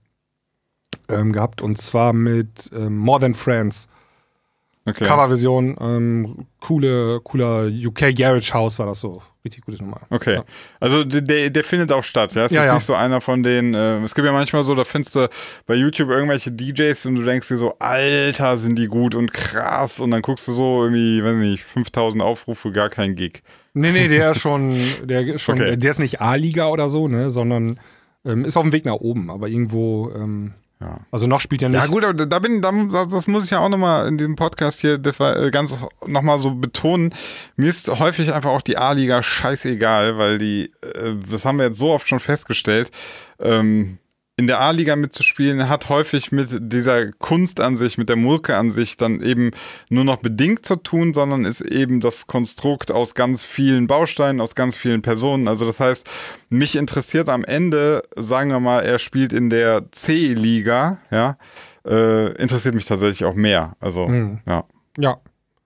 ähm, gehabt und zwar mit ähm, More Than Friends. Okay. Coverversion, ähm, coole, cooler U K Garage House war das so. Richtig gutes Nummer. Okay. Ja. Also der, der findet auch statt, ja? Es ja, ist ja. nicht so einer von den, äh, es gibt ja manchmal so, da findest du bei YouTube irgendwelche D Js und du denkst dir so, Alter, sind die gut und krass und dann guckst du so irgendwie, weiß nicht, fünftausend Aufrufe, gar kein Gig. Nee, nee, der ist schon, der ist schon, okay. der ist nicht A-Liga oder so, ne, sondern ähm, ist auf dem Weg nach oben, aber irgendwo, ähm, ja. Also noch spielt er nicht. Ja gut, aber da bin, da, das muss ich ja auch nochmal in diesem Podcast hier, das war ganz nochmal so betonen, mir ist häufig einfach auch die A-Liga scheißegal, weil die, das haben wir jetzt so oft schon festgestellt, ähm, in der A-Liga mitzuspielen, hat häufig mit dieser Kunst an sich, mit der Murke an sich dann eben nur noch bedingt zu tun, sondern ist eben das Konstrukt aus ganz vielen Bausteinen, aus ganz vielen Personen. Also das heißt, mich interessiert am Ende, sagen wir mal, er spielt in der C-Liga, ja, äh, interessiert mich tatsächlich auch mehr. Also, mhm. ja. Ja.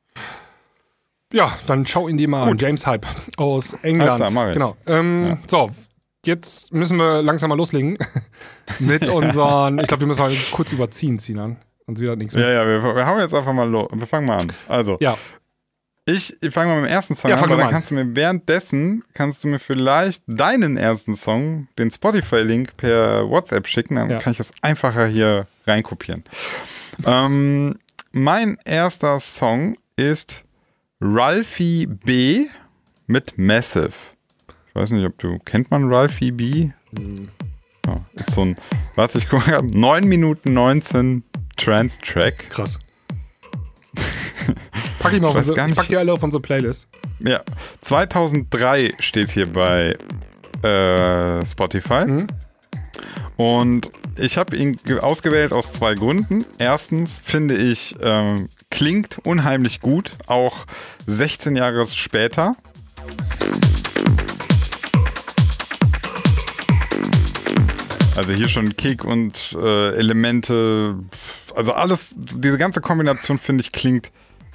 Ja, dann schau ihn dir mal Gut. an. James Hype aus England. Alles klar, mach ich. Genau. Ähm, ja. So. Jetzt müssen wir langsam mal loslegen mit unseren, ich glaube, wir müssen mal kurz überziehen, Sinan. Sonst wieder nichts mehr. Ja, ja, wir, wir hauen jetzt einfach mal los. Wir fangen mal an. Also, ja. ich, ich fange mal mit dem ersten Song ja, an, aber dann an. kannst du mir währenddessen, kannst du mir vielleicht deinen ersten Song, den Spotify-Link per WhatsApp schicken, dann ja. kann ich das einfacher hier reinkopieren. ähm, mein erster Song ist Ralphie B. mit Massive. Ich weiß nicht, ob du, kennt man Ralphie B? Mhm. Ja, ist so ein, warte, ich gucke, neun Minuten neunzehn Trance-Track. Krass. Pack ich mal auf unsere, ich pack die alle auf unsere Playlist. Ja, zweitausenddrei steht hier bei äh, Spotify. Mhm. Und ich habe ihn ausgewählt aus zwei Gründen. Erstens finde ich, ähm, klingt unheimlich gut, auch sechzehn Jahre später. Also hier schon Kick und äh, Elemente, also alles, diese ganze Kombination finde ich klingt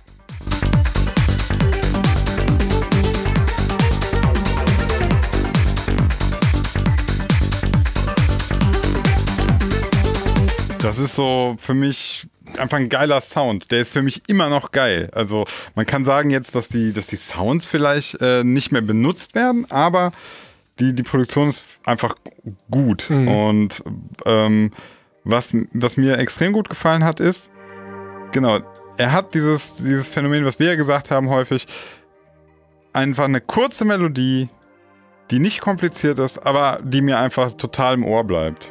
das ist so für mich einfach ein geiler Sound. Der ist für mich immer noch geil. Also man kann sagen jetzt, dass die, dass die Sounds vielleicht äh, nicht mehr benutzt werden, aber die, die Produktion ist einfach gut. Mhm. Und ähm, was, was mir extrem gut gefallen hat, ist, genau, er hat dieses, dieses Phänomen, was wir ja gesagt haben häufig, einfach eine kurze Melodie, die nicht kompliziert ist, aber die mir einfach total im Ohr bleibt.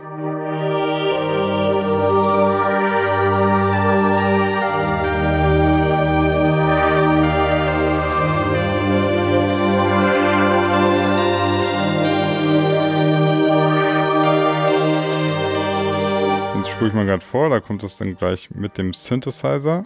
Jetzt spule ich mal gerade vor, da kommt das dann gleich mit dem Synthesizer.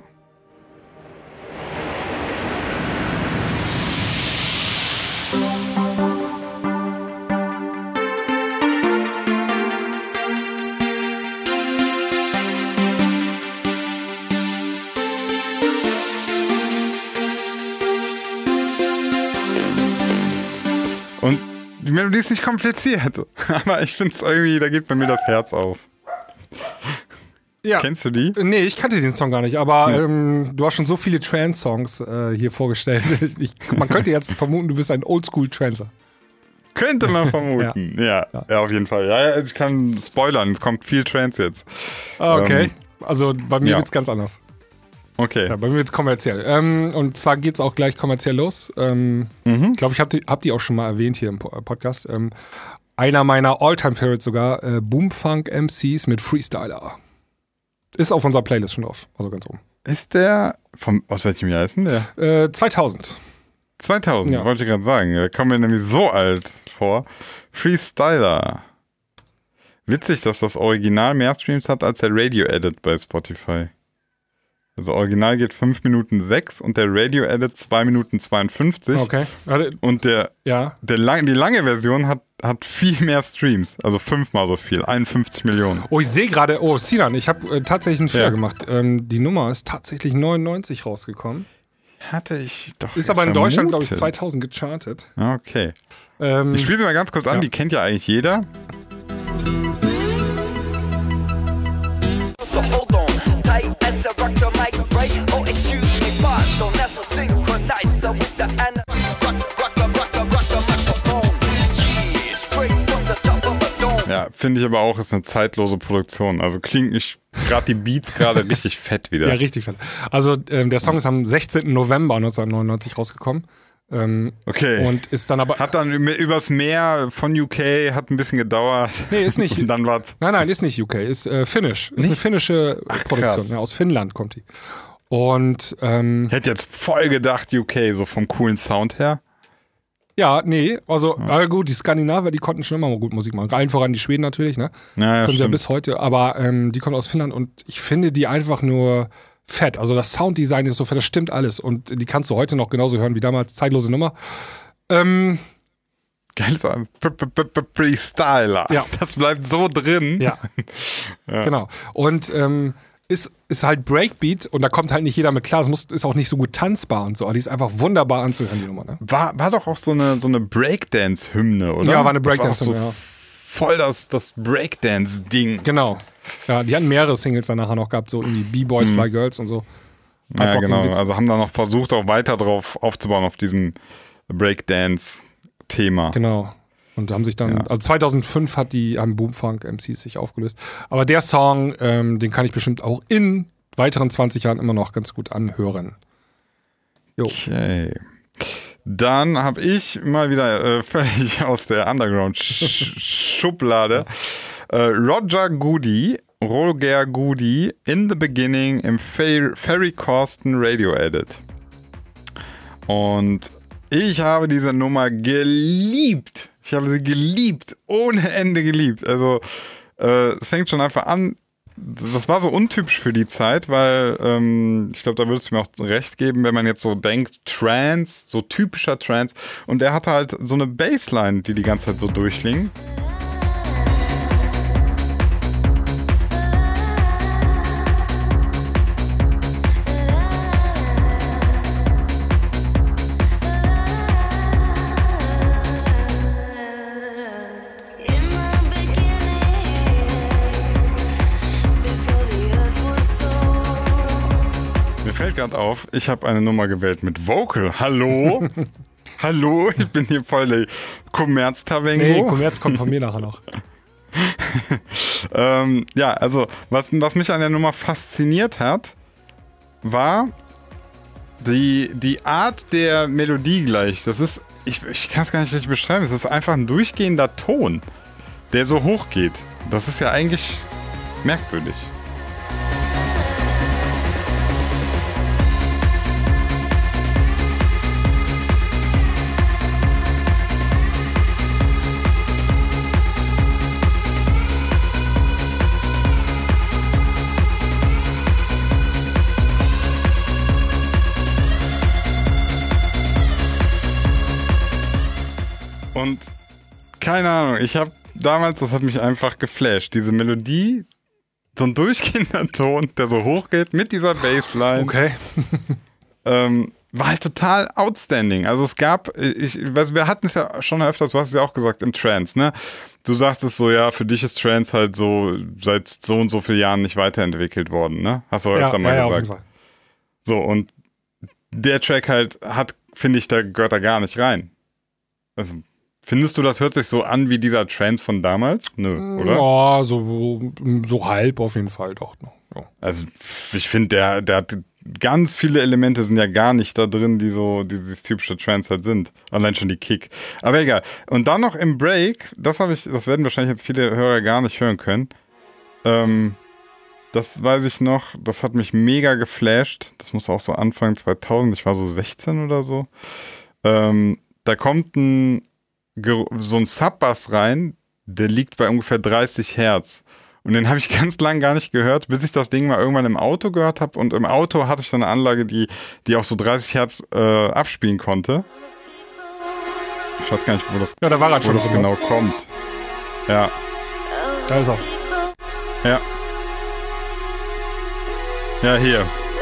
Und die Melodie ist nicht kompliziert, aber ich finde es irgendwie, da geht bei mir das Herz auf. Ja. Kennst du die? Nee, ich kannte den Song gar nicht, aber ja. ähm, du hast schon so viele Trance-Songs äh, hier vorgestellt. Ich, man könnte jetzt vermuten, du bist ein Oldschool-Trancer. Könnte man vermuten, ja. Ja, ja, auf jeden Fall. Ja, ja, ich kann spoilern, es kommt viel Trance jetzt. Ah, okay, ähm, also bei mir ja. wird's ganz anders. Okay. Ja, bei mir wird's kommerziell. Ähm, und zwar geht's auch gleich kommerziell los. Ähm, Mhm. Ich glaube, ich habe die, hab die auch schon mal erwähnt hier im Po- Podcast. Ähm, einer meiner All-Time-Favorites sogar, äh, Boomfunk M Cs mit Freestyler. Ist auf unserer Playlist schon drauf, also ganz oben. Ist der, vom, aus welchem Jahr ist denn der? Äh, zweitausend. zweitausend, Ja. wollte ich gerade sagen. Der kommt mir nämlich so alt vor. Freestyler. Witzig, dass das Original mehr Streams hat als der Radio-Edit bei Spotify. Also Original geht fünf Minuten sechs und der Radio-Edit zwei Minuten zweiundfünfzig. Okay. Warte, Und der, ja. der lang, die lange Version hat, hat viel mehr Streams. Also fünfmal so viel. einundfünfzig Millionen. Oh, ich sehe gerade, oh, Sinan, ich habe äh, tatsächlich einen Fehler Ja. gemacht. Ähm, die Nummer ist tatsächlich neunundneunzig rausgekommen. Hatte ich doch. Ist aber in Deutschland, glaube ich, vermutet. zweitausend gechartet. Okay. Ähm, Ich spiele sie mal ganz kurz an, Ja. die kennt ja eigentlich jeder. So hold on, tight as I rock the mic, right? Oh, excuse me, pardon, that's a synchronizer with the ana- rock, rock, rock, rock, rock, rock the microphone. Yeah, straight from the top of the dome. Ja, finde ich aber auch, ist eine zeitlose Produktion. Also klingt nicht gerade die Beats gerade richtig fett wieder. ja, richtig fett. Also ähm, der Song ist am sechzehnten November neunzehnhundertneunundneunzig rausgekommen. Ähm, Okay. Und ist dann aber... Hat dann ü- übers Meer von U K, hat ein bisschen gedauert. Nee, ist nicht. Und dann war's. Nein, nein, ist nicht U K, ist äh, Finnish. Ist eine finnische Ach, Produktion. krass. Ja, aus Finnland kommt die. Und ähm, Ich hätte jetzt voll gedacht U K, so vom coolen Sound her. ja, nee, also äh, gut, die Skandinavier, die konnten schon immer mal gut Musik machen. Allen voran die Schweden natürlich, ne? Ja, ja, Können sie ja stimmt. bis heute, aber ähm, die kommt aus Finnland und ich finde die einfach nur fett. Also das Sounddesign ist so fett, das stimmt alles und die kannst du heute noch genauso hören wie damals. Zeitlose Nummer. Ähm, Geiles Album. P- p- p- p- Freestyler. Ja. Das bleibt so drin. ja. Genau. Und ähm, ist, ist halt Breakbeat und da kommt halt nicht jeder mit klar. Es muss, ist auch nicht so gut tanzbar und so, aber die ist einfach wunderbar anzuhören, die Nummer. Ne? War, war doch auch so eine, so eine Breakdance-Hymne, oder? Ja, war eine Das Breakdance-Hymne, auch so ja. voll das, das Breakdance-Ding. Genau. Ja, die hatten mehrere Singles dann nachher noch gehabt, so irgendwie B-Boys, Fly Girls und so. Ja, Hard Rocking genau. Beats. Also haben da noch versucht, auch weiter drauf aufzubauen, auf diesem Breakdance-Thema. Genau. Und haben sich dann, Ja. also zweitausendfünf hat die haben Boomfunk M Cs sich aufgelöst. Aber der Song, ähm, den kann ich bestimmt auch in weiteren zwanzig Jahren immer noch ganz gut anhören. Jo. Okay. Dann habe ich mal wieder äh, völlig aus der Underground-Schublade äh, Roger Goody, Roger Goody, In the Beginning im Fer Ferry Corsten Radio Edit. Und ich habe diese Nummer geliebt. Ich habe sie geliebt, ohne Ende geliebt. Also äh, es fängt schon einfach an. Das war so untypisch für die Zeit, weil ähm, ich glaube, da würdest du mir auch recht geben, wenn man jetzt so denkt, Trance, so typischer Trance. Und er hatte halt so eine Bassline, die die ganze Zeit so durchklingt. Mir fällt gerade auf, ich habe eine Nummer gewählt mit Vocal. Hallo? Hallo, ich bin hier voll der Kommerz-Tavengo. Nee, Kommerz kommt von mir nachher noch. ähm, ja, also was, was mich an der Nummer fasziniert hat, war die, die Art der Melodie gleich. Das ist, ich, ich kann es gar nicht richtig beschreiben, es ist einfach ein durchgehender Ton, der so hoch geht. Das ist ja eigentlich merkwürdig. Und keine Ahnung, ich habe damals, das hat mich einfach geflasht, diese Melodie, so ein durchgehender Ton, der so hoch geht mit dieser Bassline. Okay. ähm, war halt total outstanding. Also es gab, ich, weiß, wir hatten es ja schon öfters, du hast es ja auch gesagt, im Trance, ne? Du sagst es so, ja, für dich ist Trance halt so seit so und so vielen Jahren nicht weiterentwickelt worden, ne? Hast du Ja, öfter mal ja, ja, auf gesagt. jeden Fall. So, und der Track halt hat, finde ich, da gehört da gar nicht rein. Also, findest du, das hört sich so an wie dieser Trance von damals? Nö, oder? Ja, so, so halb auf jeden Fall doch noch. Ja. Also, ich finde, der, der hat ganz viele Elemente sind ja gar nicht da drin, die so dieses typische Trance halt sind. Allein schon die Kick. Aber egal. Und dann noch im Break, das habe ich, das werden wahrscheinlich jetzt viele Hörer gar nicht hören können. Ähm, das weiß ich noch, das hat mich mega geflasht. Das muss auch so Anfang zweitausend, ich war so sechzehn oder so. Ähm, da kommt ein so ein Subbass rein, der liegt bei ungefähr dreißig Hertz. Und den habe ich ganz lang gar nicht gehört, bis ich das Ding mal irgendwann im Auto gehört habe. Und im Auto hatte ich dann eine Anlage, die, die auch so dreißig Hertz äh, abspielen konnte. Ich weiß gar nicht, wo das, Ja, da war er wo schon das so genau was. kommt. Ja, Da ist er. ja. Ja, hier.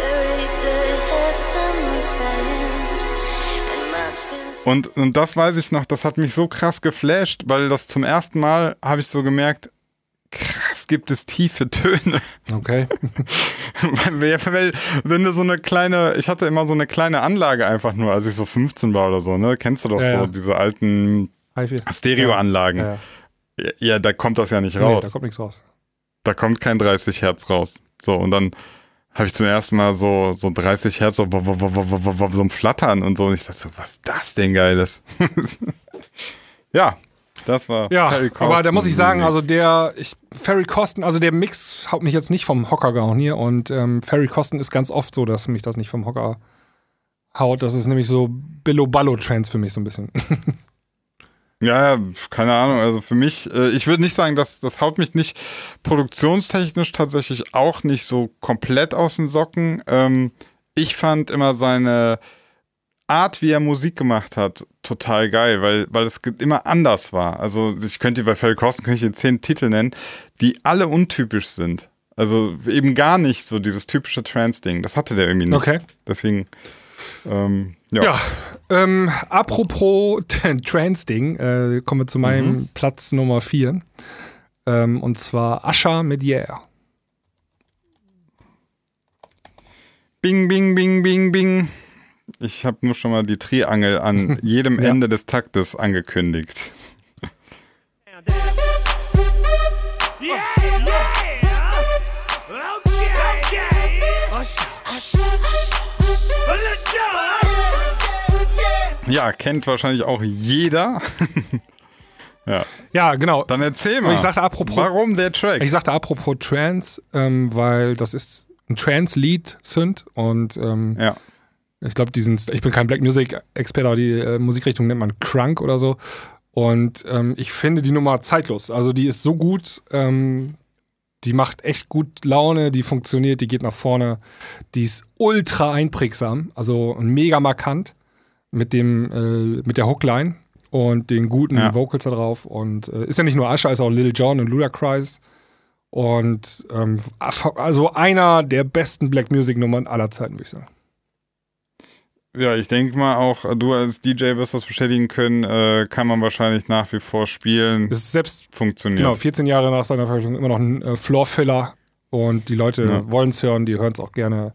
Und, und das weiß ich noch, das hat mich so krass geflasht, weil das zum ersten Mal habe ich so gemerkt, krass, gibt es tiefe Töne. Okay. weil, weil, wenn du so eine kleine, ich hatte immer so eine kleine Anlage einfach nur, als ich so fünfzehn war oder so, ne? Kennst du doch Ja, so ja. diese alten Hi-Fi. Stereoanlagen. Ja, ja. Ja, ja, da kommt das ja nicht Nee, raus. da kommt nichts raus. Da kommt kein dreißig Hertz raus. So, und dann habe ich zum ersten Mal so, so dreißig Hertz, so, so ein Flattern und so. Und ich dachte so, was ist das denn Geiles? Ja, das war Ja, Ferry Corsten. aber da muss ich sagen, also der ich, Ferry Corsten, also der Mix haut mich jetzt nicht vom Hocker gehauen hier. Und ähm, Ferry Corsten ist ganz oft so, dass mich das nicht vom Hocker haut. Das ist nämlich so Billo-Ballo-Trance für mich so ein bisschen. Ja, keine Ahnung, also für mich, äh, ich würde nicht sagen, dass das haut mich nicht produktionstechnisch tatsächlich auch nicht so komplett aus den Socken. Ähm, ich fand immer seine Art, wie er Musik gemacht hat, total geil, weil, weil es immer anders war. Also ich könnte bei Ferry Corsten könnte ich hier zehn Titel nennen, die alle untypisch sind. Also eben gar nicht so dieses typische Trance-Ding. Das hatte der irgendwie nicht. Okay. Deswegen, ähm, ja. Ja, ähm, apropos Trance-Ding, äh, kommen wir zu meinem Mhm. Platz Nummer vier. Ähm, und zwar Usher mit Yeah. Bing, bing, bing, bing, bing. Ich habe nur schon mal die Triangel an jedem Ja. Ende des Taktes angekündigt. Yeah, yeah. Okay, okay. Usher, Usher, Usher. Let's go. Ja, kennt wahrscheinlich auch jeder. Ja, Ja, genau. dann erzähl mal. Und ich sagte apropos- warum der Track? Ich sagte apropos Trance, ähm, weil das ist ein Trance-Lied-Synth und ähm, ja, ich glaube, diesen, ich bin kein Black Music-Experte, aber die äh, Musikrichtung nennt man Crunk oder so. Und ähm, ich finde die Nummer zeitlos. Also die ist so gut, ähm, die macht echt gut Laune, die funktioniert, die geht nach vorne. Die ist ultra einprägsam, also mega markant mit dem, äh, mit der Hookline und den guten Ja. Vocals da drauf. Und äh, ist ja nicht nur Usher, ist auch Lil Jon und Ludacris. Und ähm, also einer der besten Black Music Nummern aller Zeiten, würde ich sagen. ja, ich denke mal auch, du als D J wirst das bestätigen können, äh, kann man wahrscheinlich nach wie vor spielen. Es ist selbst, Funktioniert. genau, vierzehn Jahre nach seiner Veröffentlichung immer noch ein äh, Floor-Filler und die Leute Ja. wollen es hören, die hören es auch gerne.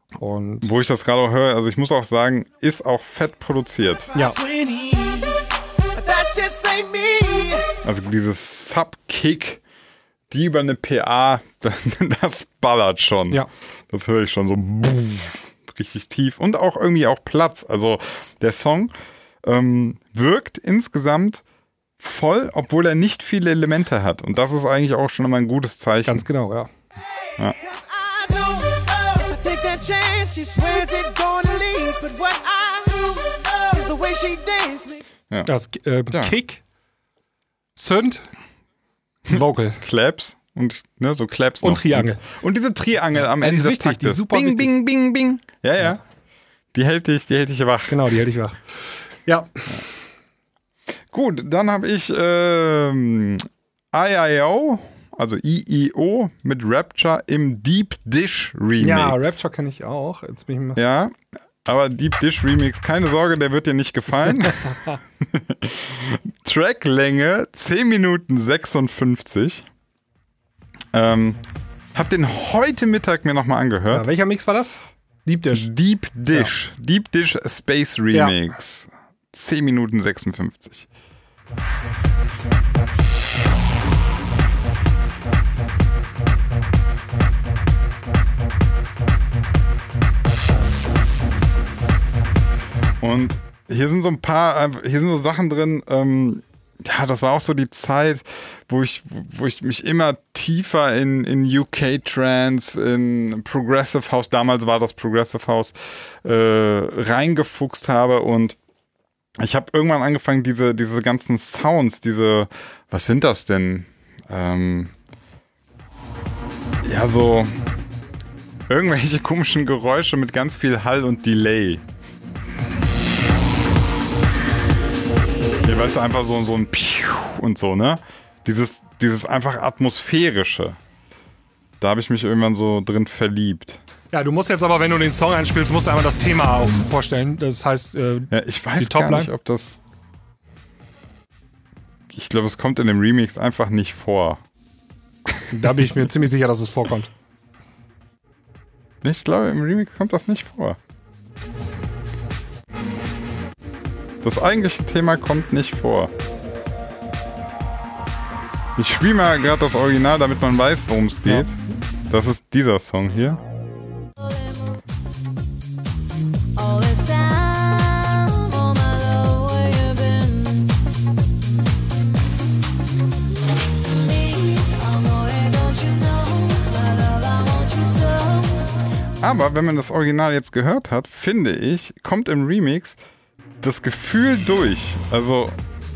Und Wo ich das gerade auch höre, also ich muss auch sagen, ist auch fett produziert. ja, twenty. That just ain't me. Also dieses Sub-Kick, die über eine P A, das ballert schon. Ja. Das höre ich schon so richtig tief und auch irgendwie auch Platz. Also der Song ähm, wirkt insgesamt voll, obwohl er nicht viele Elemente hat. Und das ist eigentlich auch schon immer ein gutes Zeichen. ganz genau, ja. I don't know if I take that chance. She swears it gonna leave, but what I do is the way she dance me. Das äh, Ja. Kick, Synth, Vocal. Claps und ne, so Claps Und noch. Triangel. Und, und diese Triangel am Ja, die Ende ist des wichtig, die Taktes. ist super bing, wichtig. bing, bing, bing. Ja, ja. Die hält dich, die hält dich wach. Genau, die hält ich wach. Ja, Gut, dann habe ich ähm, I I O, also I I O mit Rapture im Deep Dish Remix. ja, Rapture kenne ich auch. Jetzt bin ich mal Ja, aber Deep Dish Remix, keine Sorge, der wird dir nicht gefallen. Tracklänge zehn Minuten sechsundfünfzig. Ähm, hab den heute Mittag mir nochmal angehört. ja, welcher Mix war das? Deep Dish. Deep Dish. Deep Dish Space Remix. zehn Minuten sechsundfünfzig. Und hier sind so ein paar, hier sind so Sachen drin, ähm, ja, das war auch so die Zeit, wo ich, wo ich mich immer tiefer in, in U K-Trance, in Progressive House, damals war das Progressive House, äh, reingefuchst habe und ich habe irgendwann angefangen, diese, diese ganzen Sounds, diese, was sind das denn? Ähm, ja, so irgendwelche komischen Geräusche mit ganz viel Hall und Delay. Hier weißt du, einfach so, so ein Piu und so, ne? Dieses, dieses einfach atmosphärische. Da habe ich mich irgendwann so drin verliebt. Ja, du musst jetzt aber, wenn du den Song einspielst, musst du einmal das Thema auch vorstellen. Das heißt, äh, Ja, ich weiß Die gar Topline? nicht, ob das... Ich glaube, es kommt in dem Remix einfach nicht vor. da bin ich mir ziemlich sicher, dass es vorkommt. Ich glaube, im Remix kommt das nicht vor. Das eigentliche Thema kommt nicht vor. Ich spiele mal gerade das Original, damit man weiß, worum es geht. Das ist dieser Song hier. All this time, oh my love, where you been? Me, I'm away, don't you know? My love, I want you so. Aber wenn man das Original jetzt gehört hat, finde ich, kommt im Remix das Gefühl durch. Also,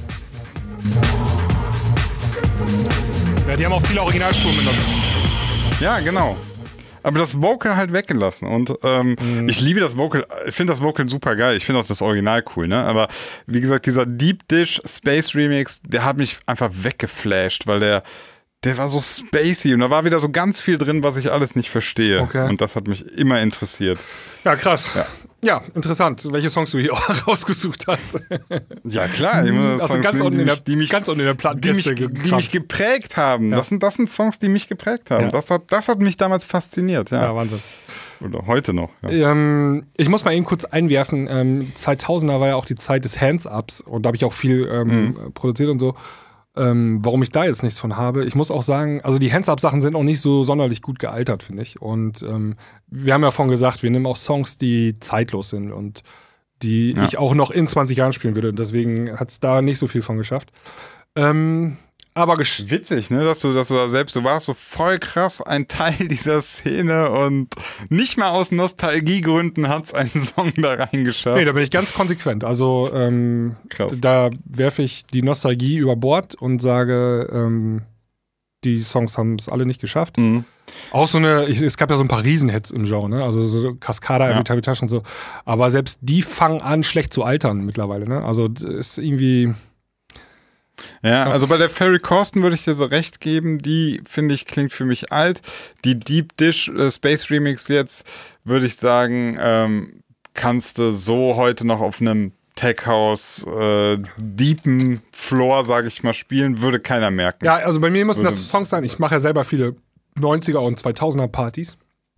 Ja, die haben auch viele Originalspuren benutzt. ja, genau. Aber das Vocal halt weggelassen. Und ähm, ich liebe das Vocal. Ich finde das Vocal super geil. Ich finde auch das Original cool, ne? Aber wie gesagt, dieser Deep Dish Space Remix, der hat mich einfach weggeflasht, weil der, der war so spacey und da war wieder so ganz viel drin, was ich alles nicht verstehe. Okay. Und das hat mich immer interessiert. Ja, krass. Ja, interessant, welche Songs du hier auch rausgesucht hast. Ja, klar. Ich muss Also Songs ganz nehmen, unten die in der, mich- die mich, ganz unten in der die mich, Plattenkiste die gekramt. mich geprägt haben. Das, sind, das sind Songs, die mich geprägt haben. Ja. Das, hat, das hat mich damals fasziniert. Ja. Ja, Wahnsinn. Oder heute noch. Ja. Ähm, ich muss mal eben kurz einwerfen, ähm, zweitausender war ja auch die Zeit des Hands-Ups und da habe ich auch viel ähm, produziert und so. Ähm, warum ich da jetzt nichts von habe. Ich muss auch sagen, also die Hands-Up-Sachen sind auch nicht so sonderlich gut gealtert, finde ich. Und ähm, wir haben ja vorhin gesagt, wir nehmen auch Songs, die zeitlos sind und die Ja. ich auch noch in zwanzig Jahren spielen würde. Deswegen hat es da nicht so viel von geschafft. Ähm, aber gesch Witzig, ne, dass du, dass du da selbst, du warst so voll krass ein Teil dieser Szene und nicht mal aus Nostalgiegründen hat es einen Song da reingeschafft. Nee, da bin ich ganz konsequent. Also ähm, Krass. da werfe ich die Nostalgie über Bord und sage, ähm, die Songs haben es alle nicht geschafft. Mhm. Auch so eine, ich, es gab ja so ein paar Riesenhits im Genre, ne? Also so Cascada, Ja. Every Time You Touch und so. Aber selbst die fangen an, schlecht zu altern mittlerweile, ne? Also das ist irgendwie. Ja, also bei der Ferry Corsten würde ich dir so recht geben, die, finde ich, klingt für mich alt. Die Deep Dish äh, Space Remix jetzt, würde ich sagen, ähm, kannst du so heute noch auf einem Tech House, äh, deepen Floor, sage ich mal, spielen, würde keiner merken. Ja, also bei mir müssen das Würde- Songs sein. Ich mache ja selber viele neunziger und zweitausender Partys.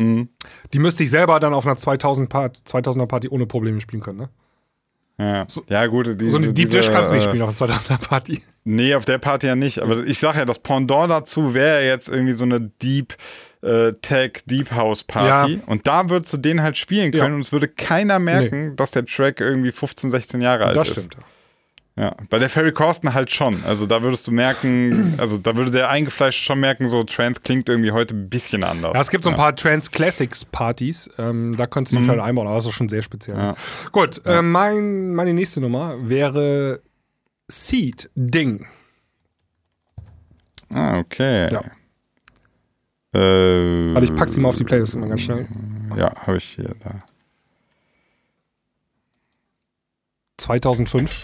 Mhm. Die müsste ich selber dann auf einer zweitausend Part, zweitausender Party ohne Probleme spielen können, ne? Ja, ja gut. Diese, So eine Deep Dish diese, kannst du nicht äh, spielen auf einer zweitausender Party. Nee, auf der Party ja nicht. Aber ich sag ja, das Pendant dazu wäre jetzt irgendwie so eine Deep äh, Tech, Deep House Party. Ja. Und da würdest du den halt spielen können Ja. und es würde keiner merken, dass der Track irgendwie fünfzehn, sechzehn Jahre alt Das ist. stimmt. Ja, bei der Ferry Corsten halt schon. Also da würdest du merken, also da würde der Eingefleischte schon merken, so Trance klingt irgendwie heute ein bisschen anders. Ja, es gibt so ein paar Trance Classics Partys, ähm, da könntest du die vielleicht einbauen, aber das ist schon sehr speziell. Ja. Gut, äh, mein, meine nächste Nummer wäre Seed Ding. Ah, okay. Ja. Äh, Warte, ich pack sie mal auf die Playlist mal ganz schnell. Ja, habe ich hier. Da. zweitausendfünf.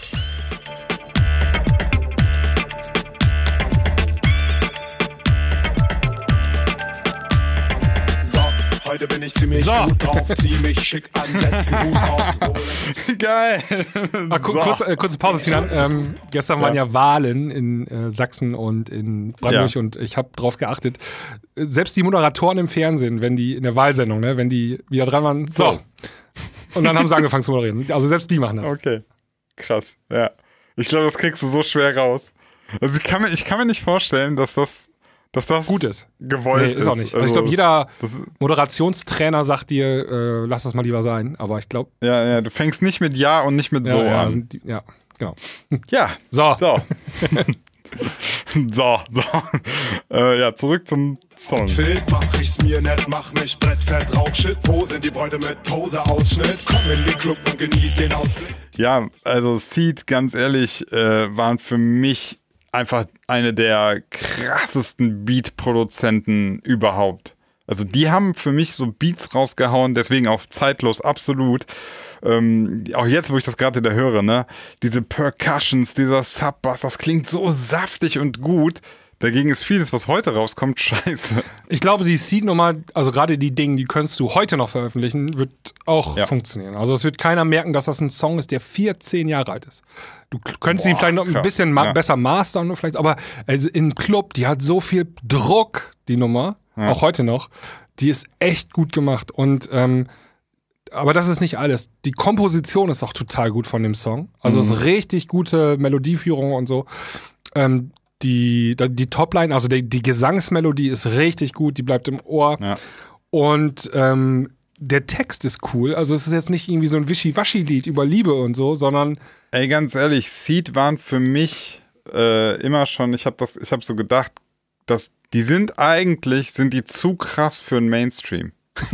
So, heute bin ich ziemlich So. gut drauf, ziemlich schick ansetzen, Hut auf. Geil. Ah, ku So. kurz, äh, kurze Pause, Sinan. Ähm, gestern waren ja Wahlen in äh, Sachsen und in Brandenburg Ja. und ich habe drauf geachtet. Äh, Selbst die Moderatoren im Fernsehen, wenn die in der Wahlsendung, ne, wenn die wieder dran waren, so. So. Und dann haben sie angefangen zu moderieren. Also selbst die machen das. Okay. Krass, ja. Ich glaube, das kriegst du so schwer raus. Also ich kann mir, ich kann mir nicht vorstellen, dass das, dass das Gut ist. gewollt Nee, ist. ist auch nicht. Also ich glaube, jeder das ist- Moderationstrainer sagt dir, äh, lass das mal lieber sein. Aber ich glaube, Ja, ja, du fängst nicht mit Ja und nicht mit ja, so ja, an. sind die, ja, genau. Ja, So. so. so, so. Äh, ja, zurück zum Song. Schild, mach ich's mir nett, mach mich Brettfeld, Rauchshit, wo sind die Bräute mit Pose-Ausschnitt? Komm in den Club und genieß den Ausblick. Ja, also Seed, ganz ehrlich, äh, waren für mich einfach eine der krassesten Beat-Produzenten überhaupt. Also die haben für mich so Beats rausgehauen, deswegen auch zeitlos absolut. Ähm, auch jetzt, wo ich das gerade wieder höre, ne, diese Percussions, dieser Sub-Bass, das klingt so saftig und gut. Dagegen ist vieles, was heute rauskommt, scheiße. Ich glaube, die Seed-Nummer, also gerade die Dinge, die könntest du heute noch veröffentlichen, wird auch Ja. funktionieren. Also es wird keiner merken, dass das ein Song ist, der vierzehn Jahre alt ist. Du könntest ihn Boah, vielleicht noch ein krass, bisschen ma ja. besser mastern, vielleicht, aber also im Club, die hat so viel Druck, die Nummer, auch heute noch. Die ist echt gut gemacht. Und ähm, aber das ist nicht alles. Die Komposition ist auch total gut von dem Song. Also es ist richtig gute Melodieführung und so. Ähm, die, die Topline, also die, die Gesangsmelodie ist richtig gut, die bleibt im Ohr. Ja. Und ähm, der Text ist cool. Also es ist jetzt nicht irgendwie so ein Wischi-Waschi-Lied über Liebe und so, sondern Ey, ganz ehrlich, Seed waren für mich äh, immer schon, ich habe das, ich habe so gedacht, dass die sind eigentlich, sind die zu krass für den Mainstream.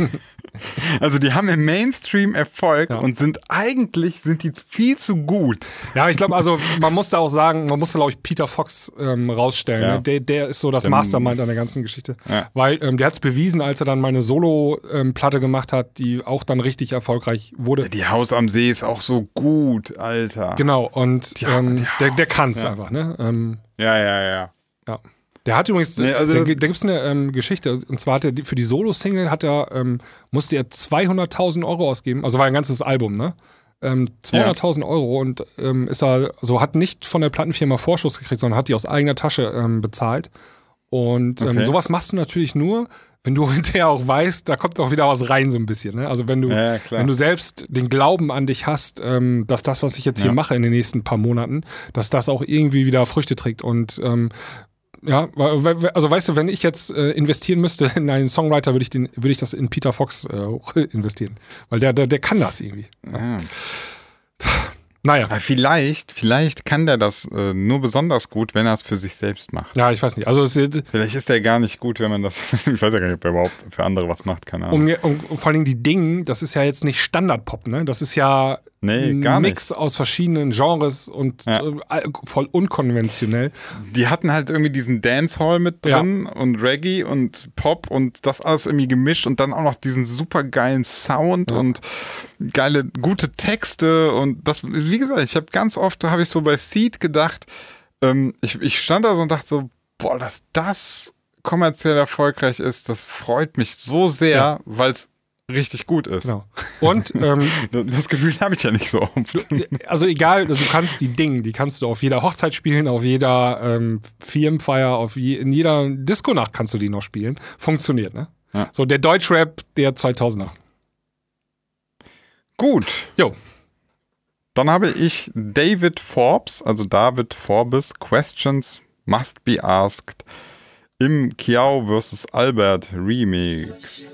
Also die haben im Mainstream Erfolg Ja. und sind eigentlich, sind die viel zu gut. ja, ich glaube, also man muss da auch sagen, man muss da, glaube ich, Peter Fox ähm, rausstellen. Ja. Ne? Der, der ist so das Der Mastermind muss- an der ganzen Geschichte. Ja. Weil ähm, der hat es bewiesen, als er dann mal eine Solo-Platte gemacht hat, die auch dann richtig erfolgreich wurde. Die Haus am See ist auch so gut, Alter. Genau, und Die- ähm, die- der, der kann es Ja. einfach. Ne? Ähm, Ja, ja, ja. Ja. Der hat übrigens, Nee, also da, das- da gibt es eine ähm, Geschichte, und zwar hat er die- für die Solo-Single hat er, ähm, musste er zweihunderttausend Euro ausgeben, also war ein ganzes Album, ne? Ähm, zweihunderttausend Euro und ähm, ist er, so hat nicht von der Plattenfirma Vorschuss gekriegt, sondern hat die aus eigener Tasche ähm, bezahlt. Und ähm, Okay. sowas machst du natürlich nur, wenn du hinterher auch weißt, da kommt auch wieder was rein, so ein bisschen. Ne? Also wenn du, Ja, klar. wenn du selbst den Glauben an dich hast, ähm, dass das, was ich jetzt hier Ja. mache in den nächsten paar Monaten, dass das auch irgendwie wieder Früchte trägt. Und ähm, ja, we- we- also weißt du, wenn ich jetzt äh, investieren müsste in einen Songwriter, würde ich den, würde ich das in Peter Fox äh, investieren. Weil der, der, der kann das irgendwie. Ja. Naja. Aber vielleicht, vielleicht kann der das äh, nur besonders gut, wenn er es für sich selbst macht. Ja, ich weiß nicht. Also es ist, Vielleicht ist der gar nicht gut, wenn man das, ich weiß ja gar nicht, ob er überhaupt für andere was macht, keine Ahnung. um, um, um vor allem die Dinge, das ist ja jetzt nicht Standardpop, ne? Das ist ja Nee, ein gar nicht. Mix aus verschiedenen Genres und Ja. äh, voll unkonventionell. Die hatten halt irgendwie diesen Dancehall mit drin und Reggae und Pop und das alles irgendwie gemischt und dann auch noch diesen super geilen Sound und geile, gute Texte und das, wie gesagt, ich habe ganz oft, habe ich so bei Seed gedacht, ähm, ich, ich stand da so und dachte so, boah, dass das kommerziell erfolgreich ist, das freut mich so sehr, Ja. weil es richtig gut ist. Genau. Und ähm, Das Gefühl habe ich ja nicht so oft. also egal, du kannst die Dinge, die kannst du auf jeder Hochzeit spielen, auf jeder ähm, Firmenfeier, auf je, in jeder Disco-Nacht kannst du die noch spielen. Funktioniert, ne? Ja. So der Deutschrap der zweitausender. Gut. Jo. Dann habe ich David Forbes, also David Forbes, Questions Must Be Asked im Kiao versus. Albert Remix.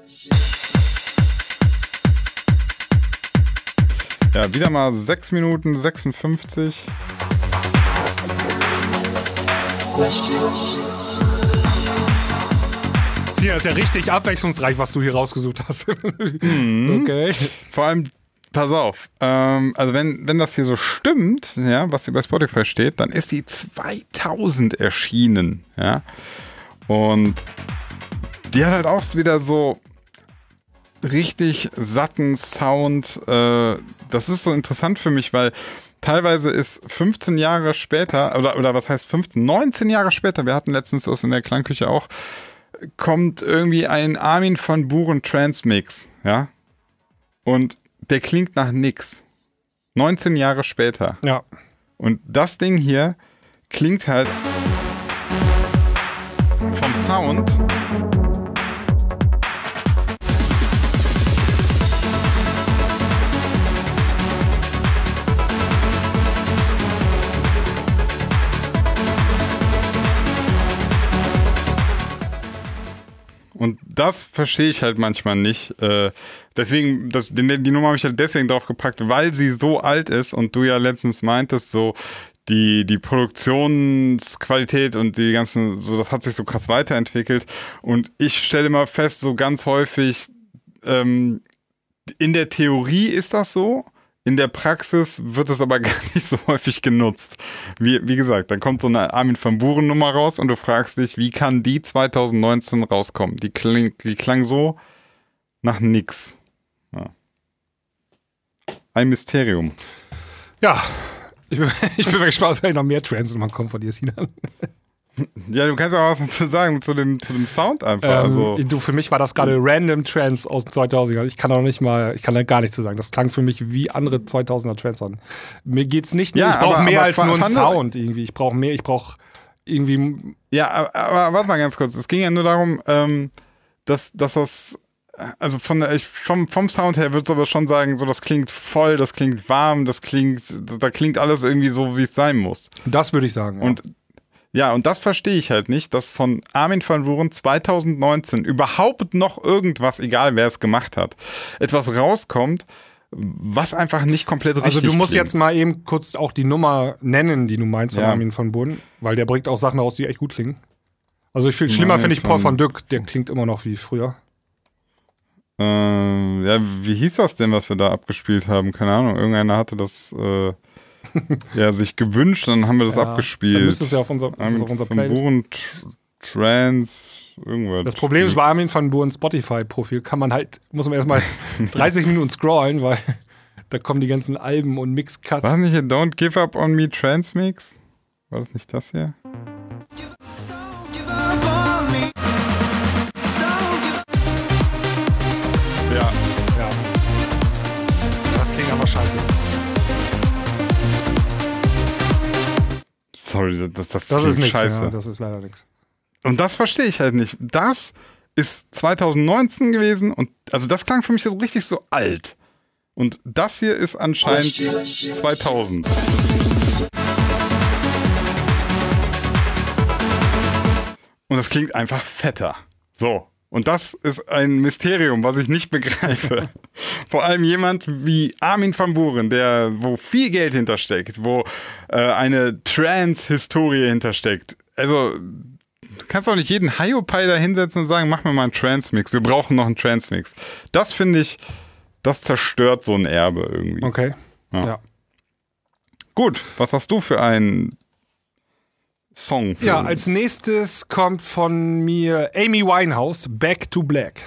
Ja, wieder mal sechs Minuten sechsundfünfzig. Sina, ist ja richtig abwechslungsreich, was du hier rausgesucht hast. Mhm. Okay. Vor allem, pass auf, ähm, also wenn, wenn das hier so stimmt, ja, was hier bei Spotify steht, dann ist die zweitausend erschienen, ja. Und die hat halt auch wieder so richtig satten Sound. Äh, das ist so interessant für mich, weil teilweise ist fünfzehn Jahre später, oder, oder was heißt fünfzehn, neunzehn Jahre später, wir hatten letztens das in der Klangküche auch, kommt irgendwie ein Armin van Buuren Trance-Mix, ja. Und der klingt nach nix. neunzehn Jahre später. Ja. Und das Ding hier klingt halt vom Sound und das verstehe ich halt manchmal nicht. Äh, deswegen, das, die, die Nummer habe ich halt deswegen drauf gepackt, weil sie so alt ist und du ja letztens meintest, so die, die Produktionsqualität und die ganzen, so das hat sich so krass weiterentwickelt. Und ich stelle mal fest, so ganz häufig, ähm, in der Theorie ist das so. In der Praxis wird es aber gar nicht so häufig genutzt. Wie, wie gesagt, dann kommt so eine Armin van Buuren Nummer raus und du fragst dich, wie kann die zwanzig neunzehn rauskommen? Die, kling, die klang so nach nix. Ja. Ein Mysterium. Ja, ich bin, ich bin gespannt, ob vielleicht noch mehr Trance-Nummern kommen von dir, Sinan. Ja, du kannst auch was dazu sagen zu dem, zu dem Sound einfach. Ähm, also. du, für mich war das gerade random Trance aus den zweitausendern. Ich kann auch nicht mal, ich kann da gar nichts zu sagen. Das klang für mich wie andere zweitausender Trance an. Mir geht's nicht nur, Ja, ich brauche aber- mehr aber als nur einen fand- Sound irgendwie. Ich brauche mehr, ich brauche irgendwie. Ja, aber, aber warte mal ganz kurz. Es ging ja nur darum, ähm, dass, dass das, also von der, ich, vom, vom Sound her würde ich aber schon sagen, so das klingt voll, das klingt warm, das klingt, da klingt alles irgendwie so, wie es sein muss. Das würde ich sagen. Ja. Und ja, und das verstehe ich halt nicht, dass von Armin van Buuren zwanzig neunzehn überhaupt noch irgendwas, egal wer es gemacht hat, etwas rauskommt, was einfach nicht komplett richtig Also du musst klingt. jetzt mal eben kurz auch die Nummer nennen, die du meinst von Ja. Armin van Buuren, weil der bringt auch Sachen raus, die echt gut klingen. Also ich finde, schlimmer Armin finde ich van- Paul van Dyk, der klingt immer noch wie früher. Ähm, ja, wie hieß das denn, was wir da abgespielt haben? Keine Ahnung, irgendeiner hatte das äh, ja, sich gewünscht, dann haben wir das Ja, abgespielt. dann müsste es ja auf unser, das ist auf unserer Van Playlist. Buuren, Tr- Trance, irgendwas. Das Problem ist, bei Armin van Buuren Spotify-Profil kann man halt, muss man erstmal dreißig Minuten scrollen, weil da kommen die ganzen Alben und Mix-Cuts. War das nicht hier Don't Give Up On Me Trance Mix? War das nicht das hier? Ja. Ja. Das klingt aber scheiße. Sorry, das, das, Das klingt ist nichts, scheiße. ja, das ist leider nichts. Und das verstehe ich halt nicht. Das ist zwanzig neunzehn gewesen und also das klang für mich so richtig so alt. Und das hier ist anscheinend zweitausend. Und das klingt einfach fetter. So. Und das ist ein Mysterium, was ich nicht begreife. Vor allem jemand wie Armin van Buuren, der, wo viel Geld hintersteckt, wo äh, eine Trance-Historie hintersteckt. Also, du kannst auch nicht jeden Hiopai da hinsetzen und sagen, mach mir mal einen Trance-Mix. Wir brauchen noch einen Trance-Mix. Das finde ich, das zerstört so ein Erbe irgendwie. Okay. Ja. Ja. Gut, was hast du für einen Song? Für Ja, als nächstes kommt von mir Amy Winehouse, Back to Black.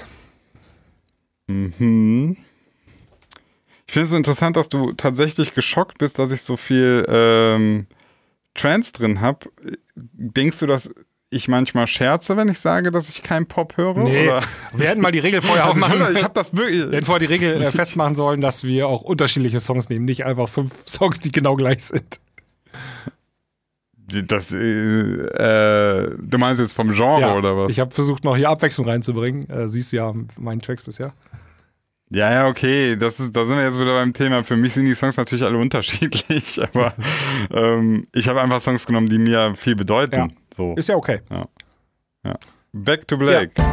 Mhm. Ich finde es so interessant, dass du tatsächlich geschockt bist, dass ich so viel ähm, Trance drin habe. Denkst du, dass ich manchmal scherze, wenn ich sage, dass ich keinen Pop höre? Nee, Oder? wir hätten mal die Regel vorher Also ich aufmachen. würde- ich habe das wirklich. Wir hätten vorher die Regel äh, festmachen sollen, dass wir auch unterschiedliche Songs nehmen, nicht einfach fünf Songs, die genau gleich sind. Das, äh, äh, du meinst jetzt vom Genre Ja, oder was? ich habe versucht, noch hier Abwechslung reinzubringen. Äh, siehst du ja an meinen Tracks bisher. Ja, ja, okay, das ist, da sind wir jetzt wieder beim Thema. Für mich sind die Songs natürlich alle unterschiedlich, aber ähm, ich habe einfach Songs genommen, die mir viel bedeuten. Ja. So. Ist ja okay. Ja. Ja. Back to Black. Ja.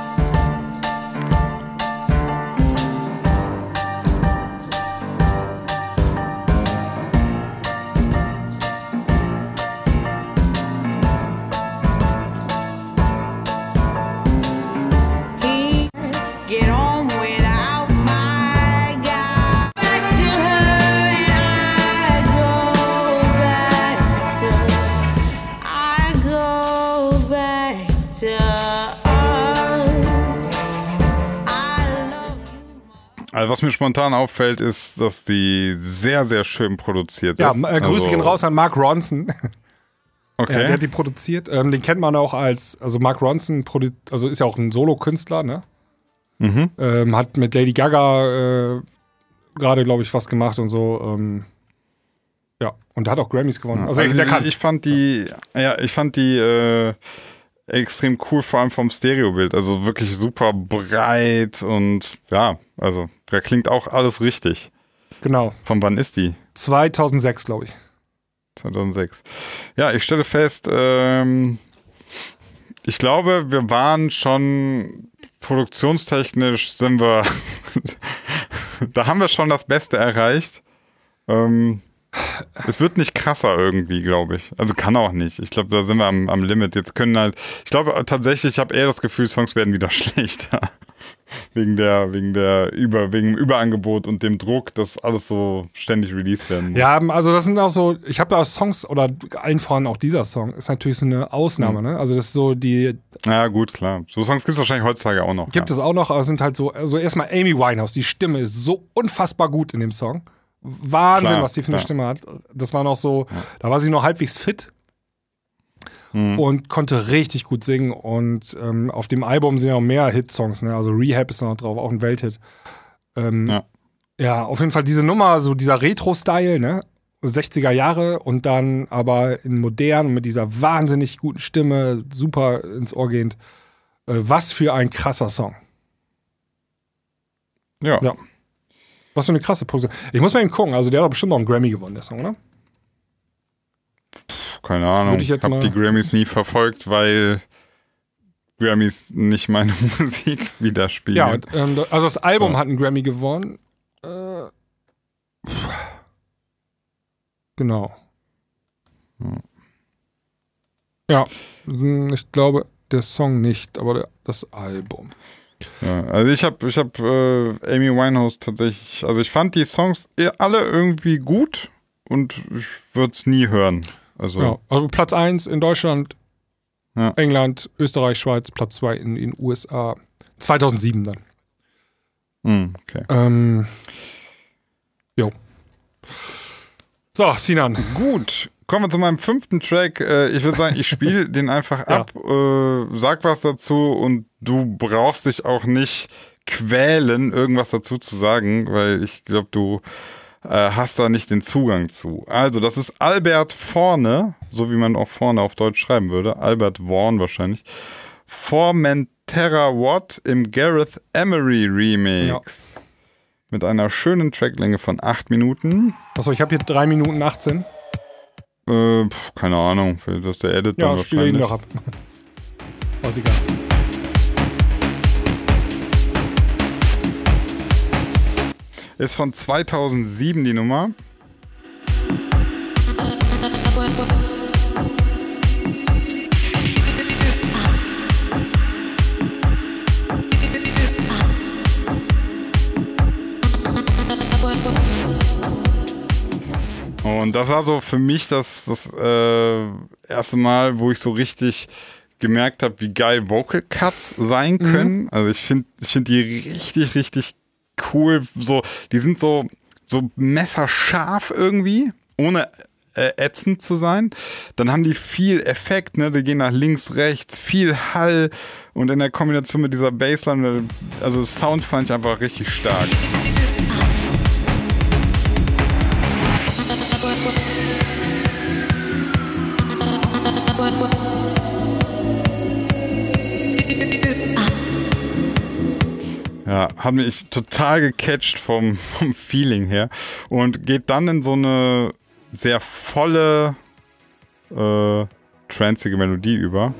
Get on without my guy. Back to her and I go back to, I go back to us. I love you. Also was mir spontan auffällt, ist, dass die sehr, sehr schön produziert Ja, ist. äh, Grüße also, gehen raus an Mark Ronson. Okay. Ja, der hat die produziert. Ähm, den kennt man auch als, also Mark Ronson produ- also ist ja auch ein Solo-Künstler, ne? Mhm. Ähm, hat mit Lady Gaga äh, gerade, glaube ich, was gemacht und so. Ähm, ja, und der hat auch Grammys gewonnen. Also, Also der ich, kann's. ich fand die, ja, ich fand die äh, extrem cool, vor allem vom Stereobild. Also wirklich super breit und ja, also da klingt auch alles richtig. Genau. Von wann ist die? zweitausendsechs, glaube ich. zweitausendsechs. Ja, ich stelle fest, ähm, ich glaube, wir waren schon produktionstechnisch sind wir, da haben wir schon das Beste erreicht. Ähm, es wird nicht krasser irgendwie, glaube ich. Also kann auch nicht. Ich glaube, da sind wir am, am Limit. Jetzt können halt, ich glaube tatsächlich, ich habe eher das Gefühl, Songs werden wieder schlechter. Wegen der, wegen der Über, wegen dem Überangebot und dem Druck, dass alles so ständig released werden muss. Ja, also das sind auch so, ich habe da Songs, oder allen voran auch dieser Song, ist natürlich so eine Ausnahme, ne? Also das ist so die, Ja, gut, klar. So Songs gibt es wahrscheinlich heutzutage auch noch. gibt ja. es auch noch, aber es sind halt so, also erstmal Amy Winehouse, die Stimme ist so unfassbar gut in dem Song. Wahnsinn, Klar, was die für eine klar. Stimme hat. Das war noch so, da war sie noch halbwegs fit. Und konnte richtig gut singen. Und ähm, auf dem Album sind ja auch mehr Hitsongs, ne? Also Rehab ist da noch drauf, auch ein Welthit. Ähm, Ja. ja, auf jeden Fall diese Nummer, so dieser Retro-Style, ne? sechziger Jahre und dann aber in modern mit dieser wahnsinnig guten Stimme, super ins Ohr gehend. Äh, was für ein krasser Song. Ja. Ja. Was für eine krasse Produktion. Ich muss mal eben gucken, also der hat doch bestimmt noch einen Grammy gewonnen, der Song, oder? Keine Ahnung. Würde ich Ich jetzt habe mal- die Grammys nie verfolgt, weil Grammys nicht meine Musik widerspiegeln. Ja, und, ähm, also das Album Ja. hat einen Grammy gewonnen. Äh, genau. Ja, mh, ich glaube, der Song nicht, aber der, das Album. Ja, also ich habe ich hab, äh, Amy Winehouse tatsächlich, also ich fand die Songs eh alle irgendwie gut und ich würde es nie hören. Also Ja, also Platz eins in Deutschland, Ja. England, Österreich, Schweiz, Platz zwei in den U S A. zweitausendsieben dann. mh, okay. Ähm, jo. So, Sinan. Gut, kommen wir zu meinem fünften Track. Äh, ich würde sagen, ich spiele den einfach ab, äh, sag was dazu und du brauchst dich auch nicht quälen, irgendwas dazu zu sagen, weil ich glaube, du äh, hast da nicht den Zugang zu. Also, das ist Albert Vorne, so wie man auch vorne auf Deutsch schreiben würde. Albert Vaughan wahrscheinlich. Formentera Watt im Gareth Emery Remix. Mit einer schönen Tracklänge von acht Minuten. Achso, ich habe hier drei Minuten achtzehn. Äh, pf, keine Ahnung, das ist der Edit dann Ja, spiele ihn wahrscheinlich. doch ab. Was egal. Ist von zweitausendsieben die Nummer. Und das war so für mich das, das äh, erste Mal, wo ich so richtig gemerkt habe, wie geil Vocal Cuts sein können. Mhm. Also ich finde ich find die richtig, richtig cool. So, die sind so, so messerscharf irgendwie, ohne äh, ätzend zu sein. Dann haben die viel Effekt, ne? Die gehen nach links, rechts, viel Hall und in der Kombination mit dieser Bassline, also Sound fand ich einfach richtig stark. Ja, hat mich total gecatcht vom, vom Feeling her und geht dann in so eine sehr volle, äh, tranzige Melodie über.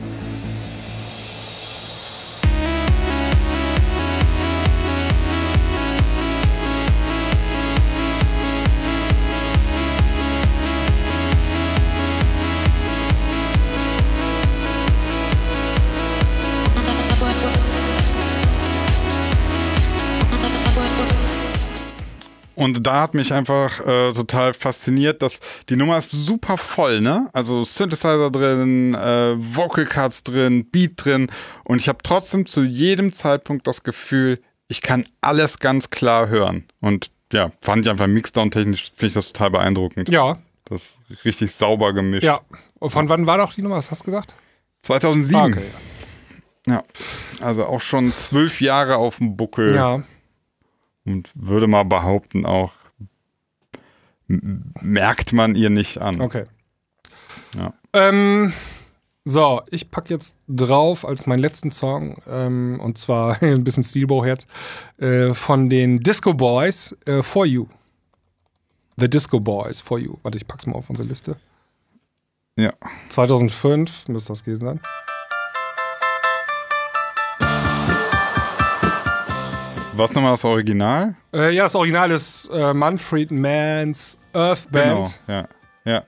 Und da hat mich einfach äh, total fasziniert, dass die Nummer ist super voll, ne? Also Synthesizer drin, äh, Vocal Cards drin, Beat drin. Und ich habe trotzdem zu jedem Zeitpunkt das Gefühl, ich kann alles ganz klar hören. Und ja, fand ich einfach Mixdown-technisch, finde ich das total beeindruckend. Ja. Das ist richtig sauber gemischt. Ja. Und von wann war doch die Nummer? Was hast du gesagt? zweitausendsieben. Ah, okay, ja. ja. Also auch schon zwölf Jahre auf dem Buckel. Ja. Und würde mal behaupten, auch m- merkt man ihr nicht an. Okay. Ja. Ähm, so, ich packe jetzt drauf als meinen letzten Song, ähm, und zwar ein bisschen Steelbow-Herz, äh, von den Disco Boys, äh, For You. The Disco Boys, For You. Warte, ich pack's mal auf unsere Liste. Ja. zweitausendfünf müsste das gewesen sein. Was nochmal das Original? Äh, ja, das Original ist äh, Manfred Mann's Earth Band. Genau, ja. Ja.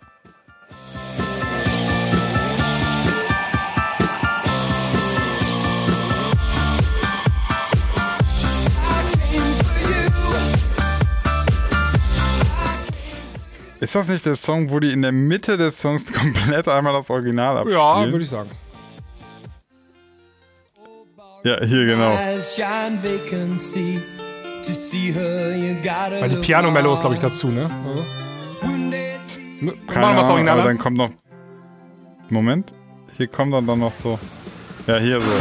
Ist das nicht der Song, wo die in der Mitte des Songs komplett einmal das Original abspielen? Ja, würde ich sagen. Ja, hier genau. Weil die Piano-Mello ist, glaube ich, dazu, ne? Also. Keine Machen wir das Ahnung, Original aber an? dann kommt noch... Moment. Hier kommt dann, dann noch so... Ja, hier so.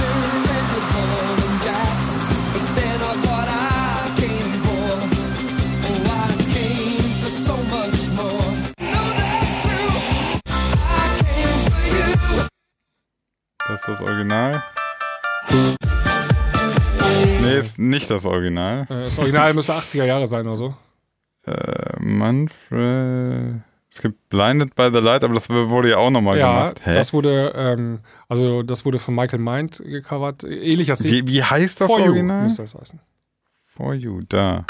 Das ist das Original. Nee, ist nicht das Original. Äh, Das Original müsste achtziger Jahre sein oder so. Äh, Manfred... Es gibt Blinded by the Light, aber das wurde ja auch nochmal Ja, gemacht. Hä? das wurde, ähm, also das wurde von Michael Mind gecovert. Ähnlicher Stil. Wie, wie heißt das For You Original? müsste das heißen. For You, da.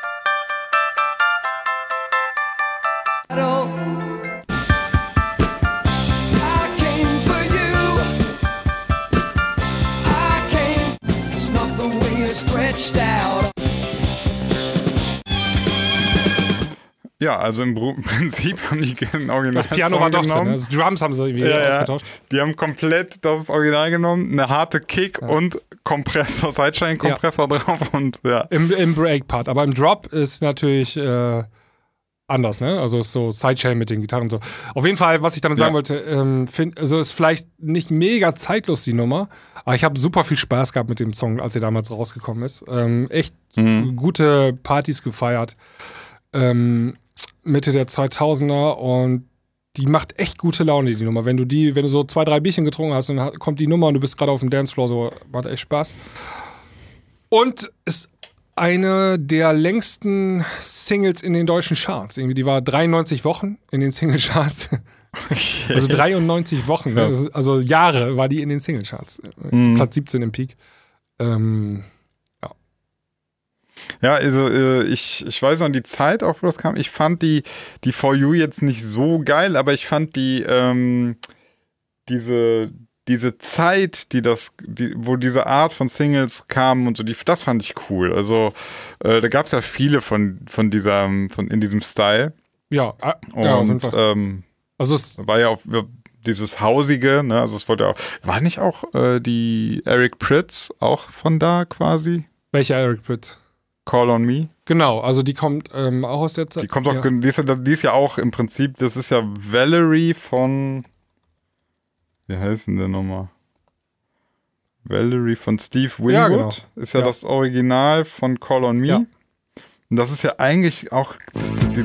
Ja, also im Bru- Prinzip haben die ein Original. Das Piano war doch drin, ne? Das Drums haben sie irgendwie ja, ausgetauscht. Ja. Die haben komplett das Original genommen, eine harte Kick Ja. und Kompressor, Sidechain-Kompressor ja. drauf und ja. Im, im Break-Part. Aber im Drop ist natürlich äh, anders, ne? Also ist so Sidechain mit den Gitarren und so. Auf jeden Fall, was ich damit sagen Ja. wollte, ähm, find, also ist vielleicht nicht mega zeitlos die Nummer, aber ich habe super viel Spaß gehabt mit dem Song, als er damals rausgekommen ist. Ähm, echt Mhm. gute Partys gefeiert. Ähm, Mitte der zweitausender und die macht echt gute Laune, die Nummer. Wenn du die, wenn du so zwei, drei Bierchen getrunken hast und dann kommt die Nummer und du bist gerade auf dem Dancefloor, so macht echt Spaß. Und ist eine der längsten Singles in den deutschen Charts. Irgendwie, die war dreiundneunzig Wochen in den Single-Charts. Okay. Also dreiundneunzig Wochen, ne? Ja. Das ist, also Jahre war die in den Single-Charts. Mhm. Platz siebzehn im Peak. Ähm, Ja, also äh, ich, ich weiß noch die Zeit, auch wo das kam. Ich fand die, die For You jetzt nicht so geil, aber ich fand die, ähm, diese, diese Zeit, die das, die, wo diese Art von Singles kamen und so, die, das fand ich cool. Also äh, da gab es ja viele von, von dieser, von in diesem Style. ja, äh, Und ja, auf jeden Fall. ähm, Also es, war ja auch dieses Hausige, ne? Also es wurde ja auch, war nicht auch äh, die Eric Prydz auch von da quasi? welcher Eric Prydz? Call on Me? Genau, also die kommt ähm, auch aus der Zeit. Die kommt auch, ja. die, ist ja, die ist ja auch im Prinzip, das ist ja Valerie von, wie heißt denn der nochmal? Valerie von Steve Winwood. Ja, genau. Ist ja, Ja. das Original von Call on Me. Ja. Und das ist ja eigentlich auch, das, die,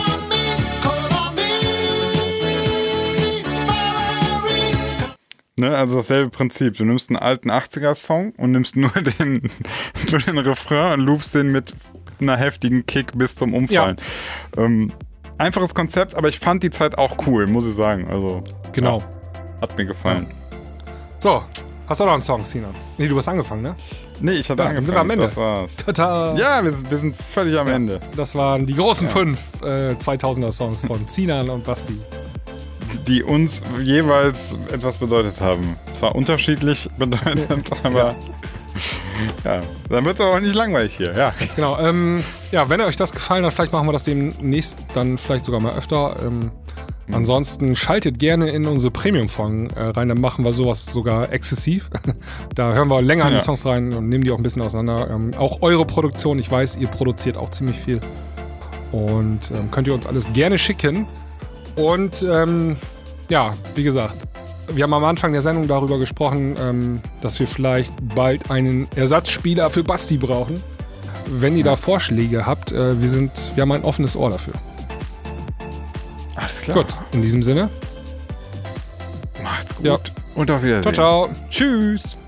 ne, Also dasselbe Prinzip. Du nimmst einen alten achtziger-Song und nimmst nur den, nur den Refrain und loopst den mit einer heftigen Kick bis zum Umfallen. Ja. Ähm, einfaches Konzept, aber ich fand die Zeit auch cool, muss ich sagen. Also, genau. Ja, hat mir gefallen. So, hast du noch einen Song, Sinan? Nee, du hast angefangen, ne? Nee, ich hatte ja, angefangen. Dann sind wir am Ende. Das war's. Tada. Ja, wir, wir sind völlig am ja, Ende. Das waren die großen ja. fünf äh, zweitausender-Songs von Sinan und Basti. Die uns jeweils etwas bedeutet haben. Zwar unterschiedlich bedeutet, aber ja, ja dann wird es aber auch nicht langweilig hier. Ja, genau. Ähm, ja, wenn euch das gefallen hat, vielleicht machen wir das demnächst dann vielleicht sogar mal öfter. Ähm, mhm. Ansonsten schaltet gerne in unsere Premium-Folgen äh, rein, dann machen wir sowas sogar exzessiv. Da hören wir länger an die ja. Songs rein und nehmen die auch ein bisschen auseinander. Ähm, auch eure Produktion, ich weiß, ihr produziert auch ziemlich viel. Und ähm, könnt ihr uns alles gerne schicken. Und ähm, ja, wie gesagt, wir haben am Anfang der Sendung darüber gesprochen, ähm, dass wir vielleicht bald einen Ersatzspieler für Basti brauchen. Wenn ihr da Vorschläge habt, äh, wir sind, wir haben ein offenes Ohr dafür. Alles klar. Gut, in diesem Sinne. Macht's gut. Ja. Und auf Wiedersehen. Ciao, ciao. Tschüss.